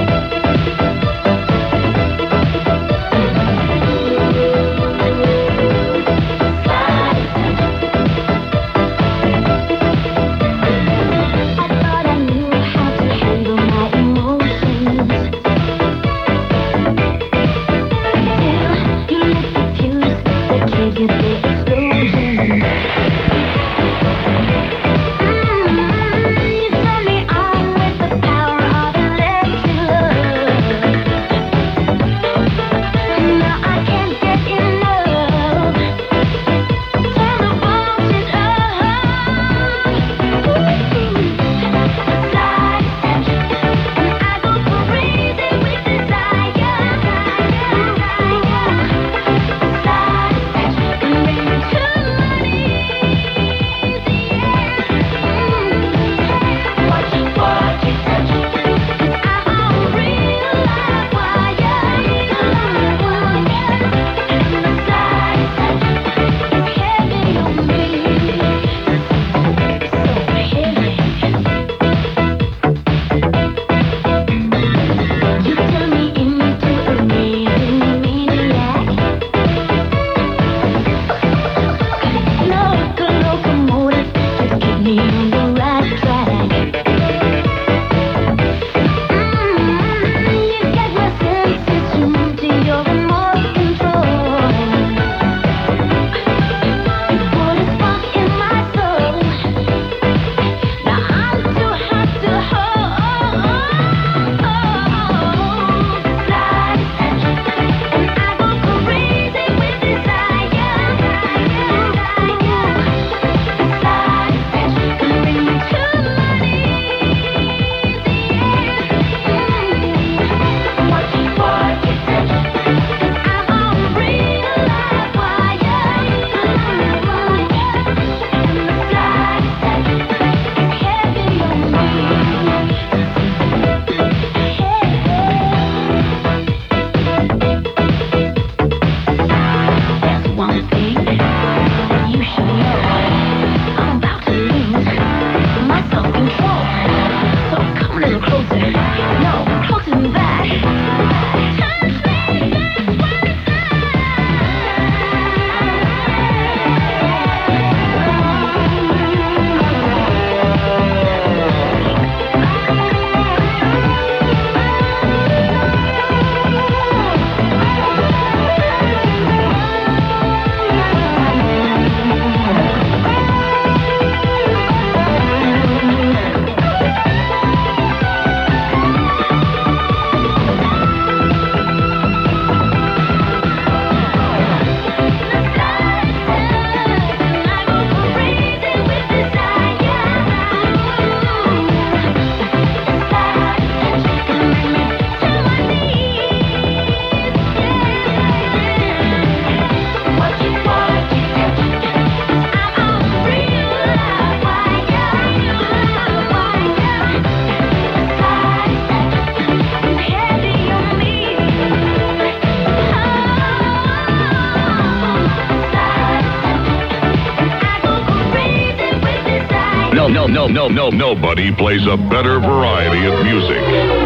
Speaker 11: No, no, no, no, no. Nobody plays a better variety of music.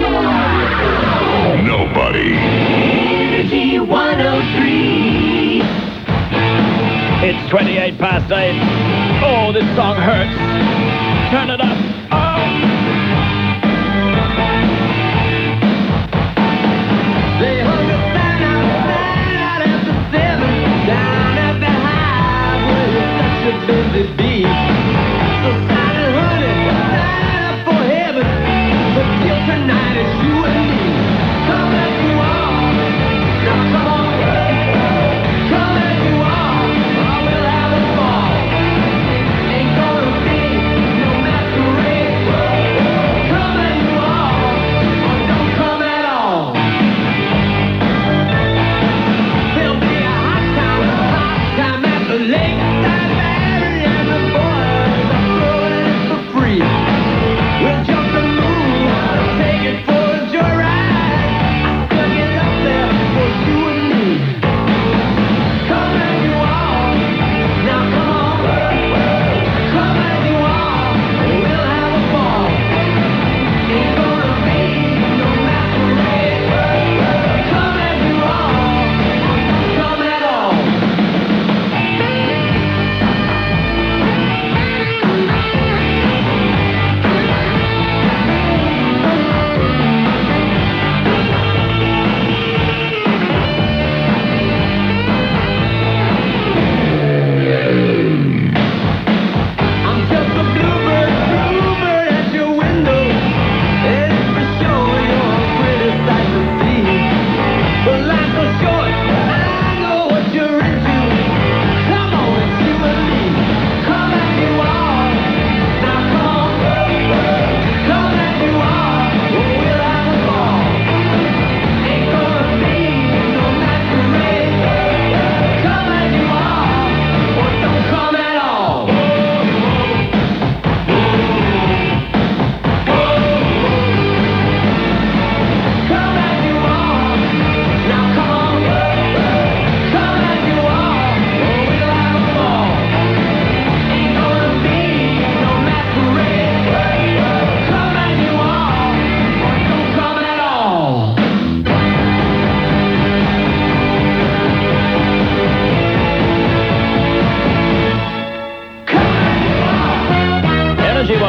Speaker 11: Nobody.
Speaker 5: Energy one oh three.
Speaker 2: It's twenty-eight past eight. Oh, this song hurts. Turn it up. Oh.
Speaker 5: They hung a sign outside out after seven, down at the highway, such a busy beat. So silent, honey, sign up for heaven, but till tonight it's you and me. Come as you are, now come on, come as you are, or we'll have a ball. Ain't gonna be no masquerade.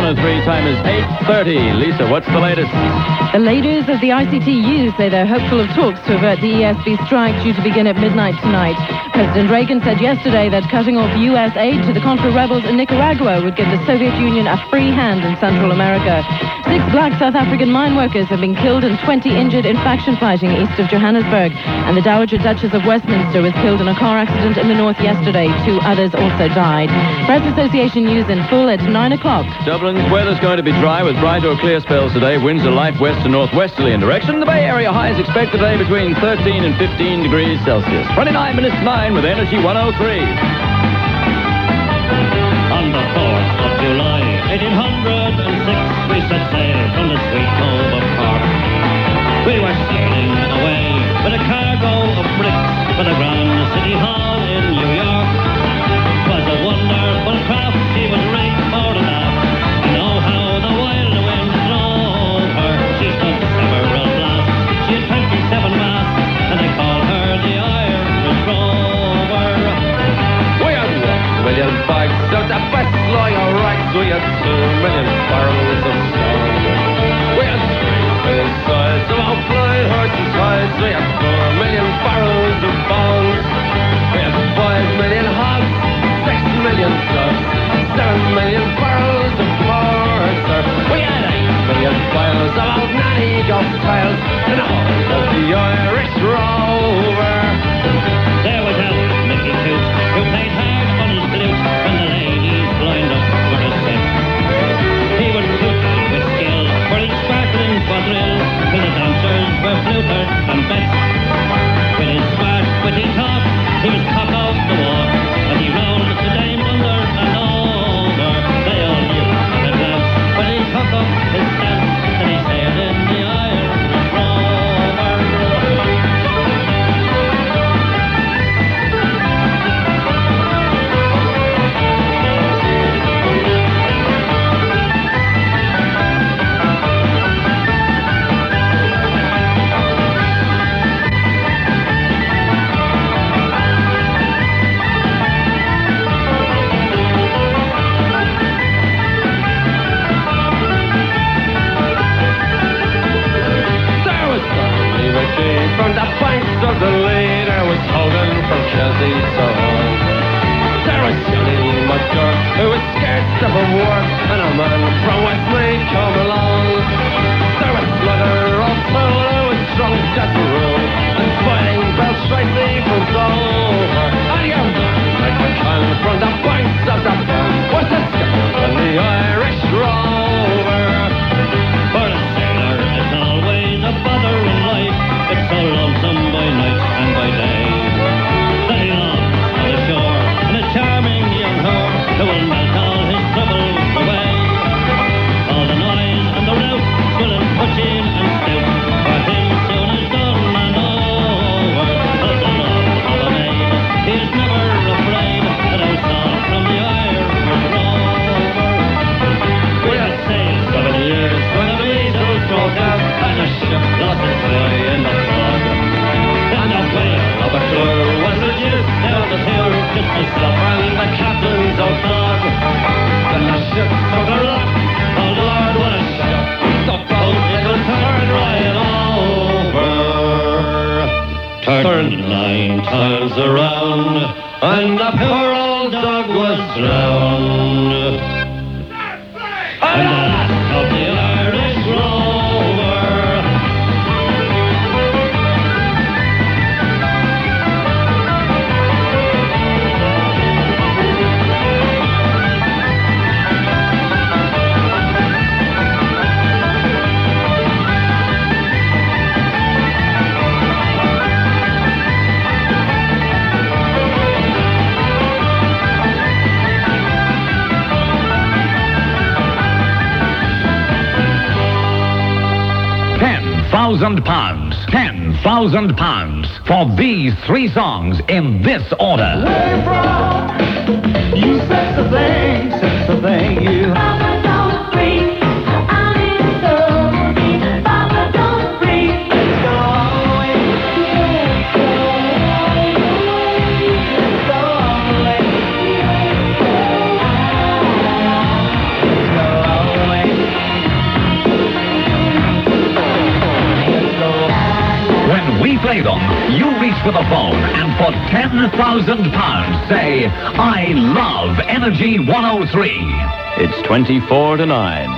Speaker 2: one oh three, time is eight thirty. Lisa, what's the latest?
Speaker 1: The leaders of the I C T U say they're hopeful of talks to avert the E S B strike due to begin at midnight tonight. President Reagan said yesterday that cutting off U S aid to the Contra rebels in Nicaragua would give the Soviet Union a free hand in Central America. Six black South African mine workers have been killed and twenty injured in faction fighting east of Johannesburg. And the Dowager Duchess of Westminster was killed in a car accident in the north yesterday. Two others also died. Press Association news in full at nine o'clock.
Speaker 2: Dublin's weather's going to be dry with bright or clear spells today. Winds are light west to northwesterly in direction. The Bay Area high is expected today between thirteen and fifteen degrees Celsius. twenty-nine minutes to nine with Energy one oh three.
Speaker 12: On the fourth of July, eighteen oh six, we set sail from the sweet home of Cork. We were sailing away with a cargo of bricks for the Grand City Hall in New York. 'Twas a wonderful craft, she was rigged for the aft. You know how the wild wind drove her. She stood several blasts, she had twenty-seven masts, and they called her the Irish Rover.
Speaker 5: We had one million bags out the best lying rights. We had two million barrels of stone. We had three million sides of our flying horses' hides. We had four million barrels of bones. We had five million hogs, six million ducks, seven million barrels of porter. We had eight million files of old nanny golf tiles, and all of the Irish Rover.
Speaker 12: There was out Mickey Coots, who played hard on his flute when the ladies lined up for a set. He would flute with skill for each sparkling quadrille, till the dancers were fluters and bets. With his smart, witty talk, he was cock of the walk, and he rolled the dames under and over. They all knew at a glance when he took up his stance that he sailed in the Irish Rover.
Speaker 5: From the banks of the Lee, there was Hogan from Chelsea, so on. There was Johnny McDurk, who was scared of a war, and a man from Westmeath come along. There was Slugger O'Toole, who was drunk at the room, and fighting fell straightly from over. And your man, like McCann, from the banks of the Burn, was the skipper on the Irish Rover.
Speaker 12: For a sailor, it's always a bother in life. It's so lonesome by night and by day. That he loves on the shore and a charming young whore who will melt all his troubles away. All the noise and the rout will put in and stout. For him soon is done and over. Of the love of a maid, he is never afraid that I saw from the Irish Rover. We had sailed seven years when the Beatles broke out and a ship lost its way in the fog. And the whale of a crew was reduced down to two, just myself and the captain's old dog. Then the ship took a rock, oh Lord, what a shock. The boat, it was turned right over. Turned nine times around, and the poor old dog was drowned. And the last of the Irish Rover.
Speaker 4: Thousand pounds. Ten thousand pounds for these three songs in this order.
Speaker 5: Where from? You said the thing, said the thing, you. Papa, don't freak. I'm in love. Papa, don't freak. Let's go all the way. Let's go all the way. Let's go all the way.
Speaker 4: play them, you reach for the phone and for ten thousand pounds say, I love Energy one oh three.
Speaker 2: It's twenty-four to nine.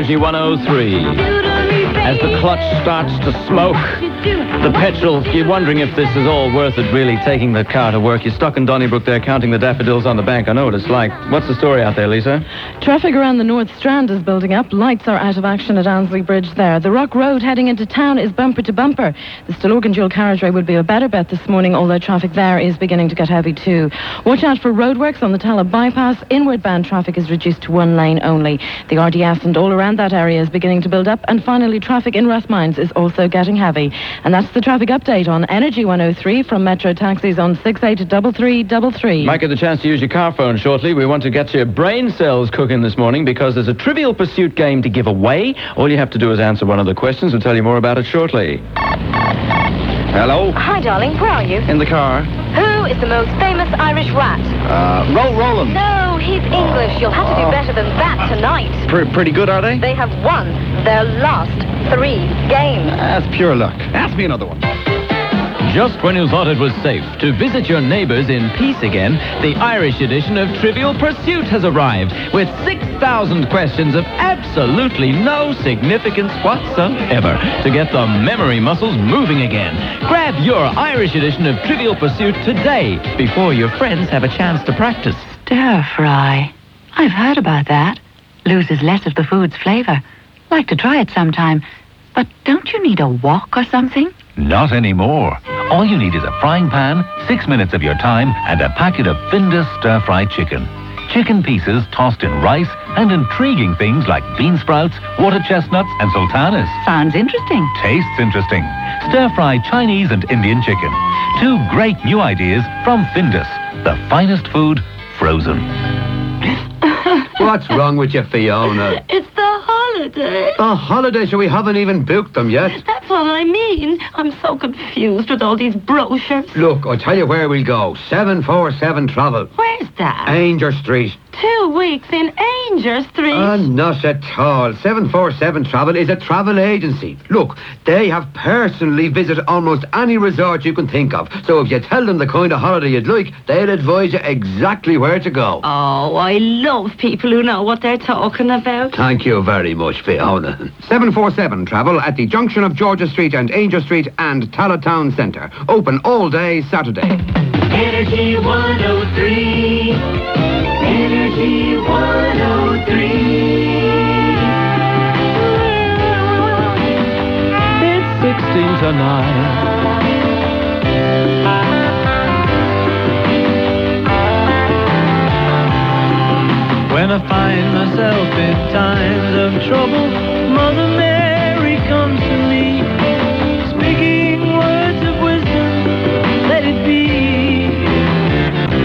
Speaker 2: Energy one oh three. As the clutch starts to smoke, the petrol, you're wondering if this is all worth it, really, taking the car to work. You're stuck in Donnybrook there, counting the daffodils on the bank. I know what it's like. What's the story out there, Lisa?
Speaker 1: Traffic around the North Strand is building up. Lights are out of action at Annesley Bridge there. The Rock Road heading into town is bumper to bumper. The Stillorgan dual carriageway would be a better bet this morning, although traffic there is beginning to get heavy too. Watch out for roadworks on the Tala bypass. Inward bound traffic is reduced to one lane only. The R D S and all around that area is beginning to build up. And finally, traffic in Rathmines is also getting heavy. And that's the traffic update on Energy one oh three from Metro Taxis on six eight three three three three.
Speaker 2: Might get the chance to use your car phone shortly. We want to get your brain cells cooking this morning because there's a Trivial Pursuit game to give away. All you have to do is answer one of the questions. We'll tell you more about it shortly. Hello?
Speaker 13: Hi, darling. Where are you?
Speaker 2: In the car.
Speaker 13: Who is the most famous Irish rat?
Speaker 2: Uh, Ro Roland.
Speaker 13: No, he's English. You'll have to do better than that tonight.
Speaker 2: Pre- pretty good, are they?
Speaker 13: They have won their last three games.
Speaker 2: That's pure luck. Ask me another one. Just when you thought it was safe to visit your neighbors in peace again, the Irish edition of Trivial Pursuit has arrived with six thousand questions of absolutely no significance whatsoever to get the memory muscles moving again. Grab your Irish edition of Trivial Pursuit today before your friends have a chance to practice.
Speaker 14: Stir fry. I've heard about that. Loses less of the food's flavour. Like to try it sometime. But don't you need a wok or something?
Speaker 4: Not anymore. All you need is a frying pan, six minutes of your time, and a packet of Findus stir-fried chicken. Chicken pieces tossed in rice and intriguing things like bean sprouts, water chestnuts, and sultanas.
Speaker 14: Sounds interesting.
Speaker 4: Tastes interesting. Stir-fried Chinese and Indian chicken. Two great new ideas from Findus. The finest food, frozen.
Speaker 15: What's wrong with you, Fiona?
Speaker 16: It's the holidays.
Speaker 15: The holidays, we haven't even booked them yet.
Speaker 16: That's what I mean. I'm so confused with all these brochures.
Speaker 15: Look, I'll tell you where we'll go. seven four seven Travel.
Speaker 16: Where's that?
Speaker 15: Ainger Street.
Speaker 16: Two weeks in Ainger Street.
Speaker 15: Uh, not at all. seven four seven Travel is a travel agency. Look, they have personally visited almost any resort you can think of. So if you tell them the kind of holiday you'd like, they'll advise you exactly where to go.
Speaker 16: Oh, I love people who know what they're talking about.
Speaker 15: Thank you very much, Fiona. seven four seven Travel at the junction of Georgia Street and Ainger Street and Tala Town Centre. Open all day Saturday.
Speaker 5: Energy one oh three. Energy one oh three.
Speaker 2: It's sixteen to nine. When I find myself in times of trouble,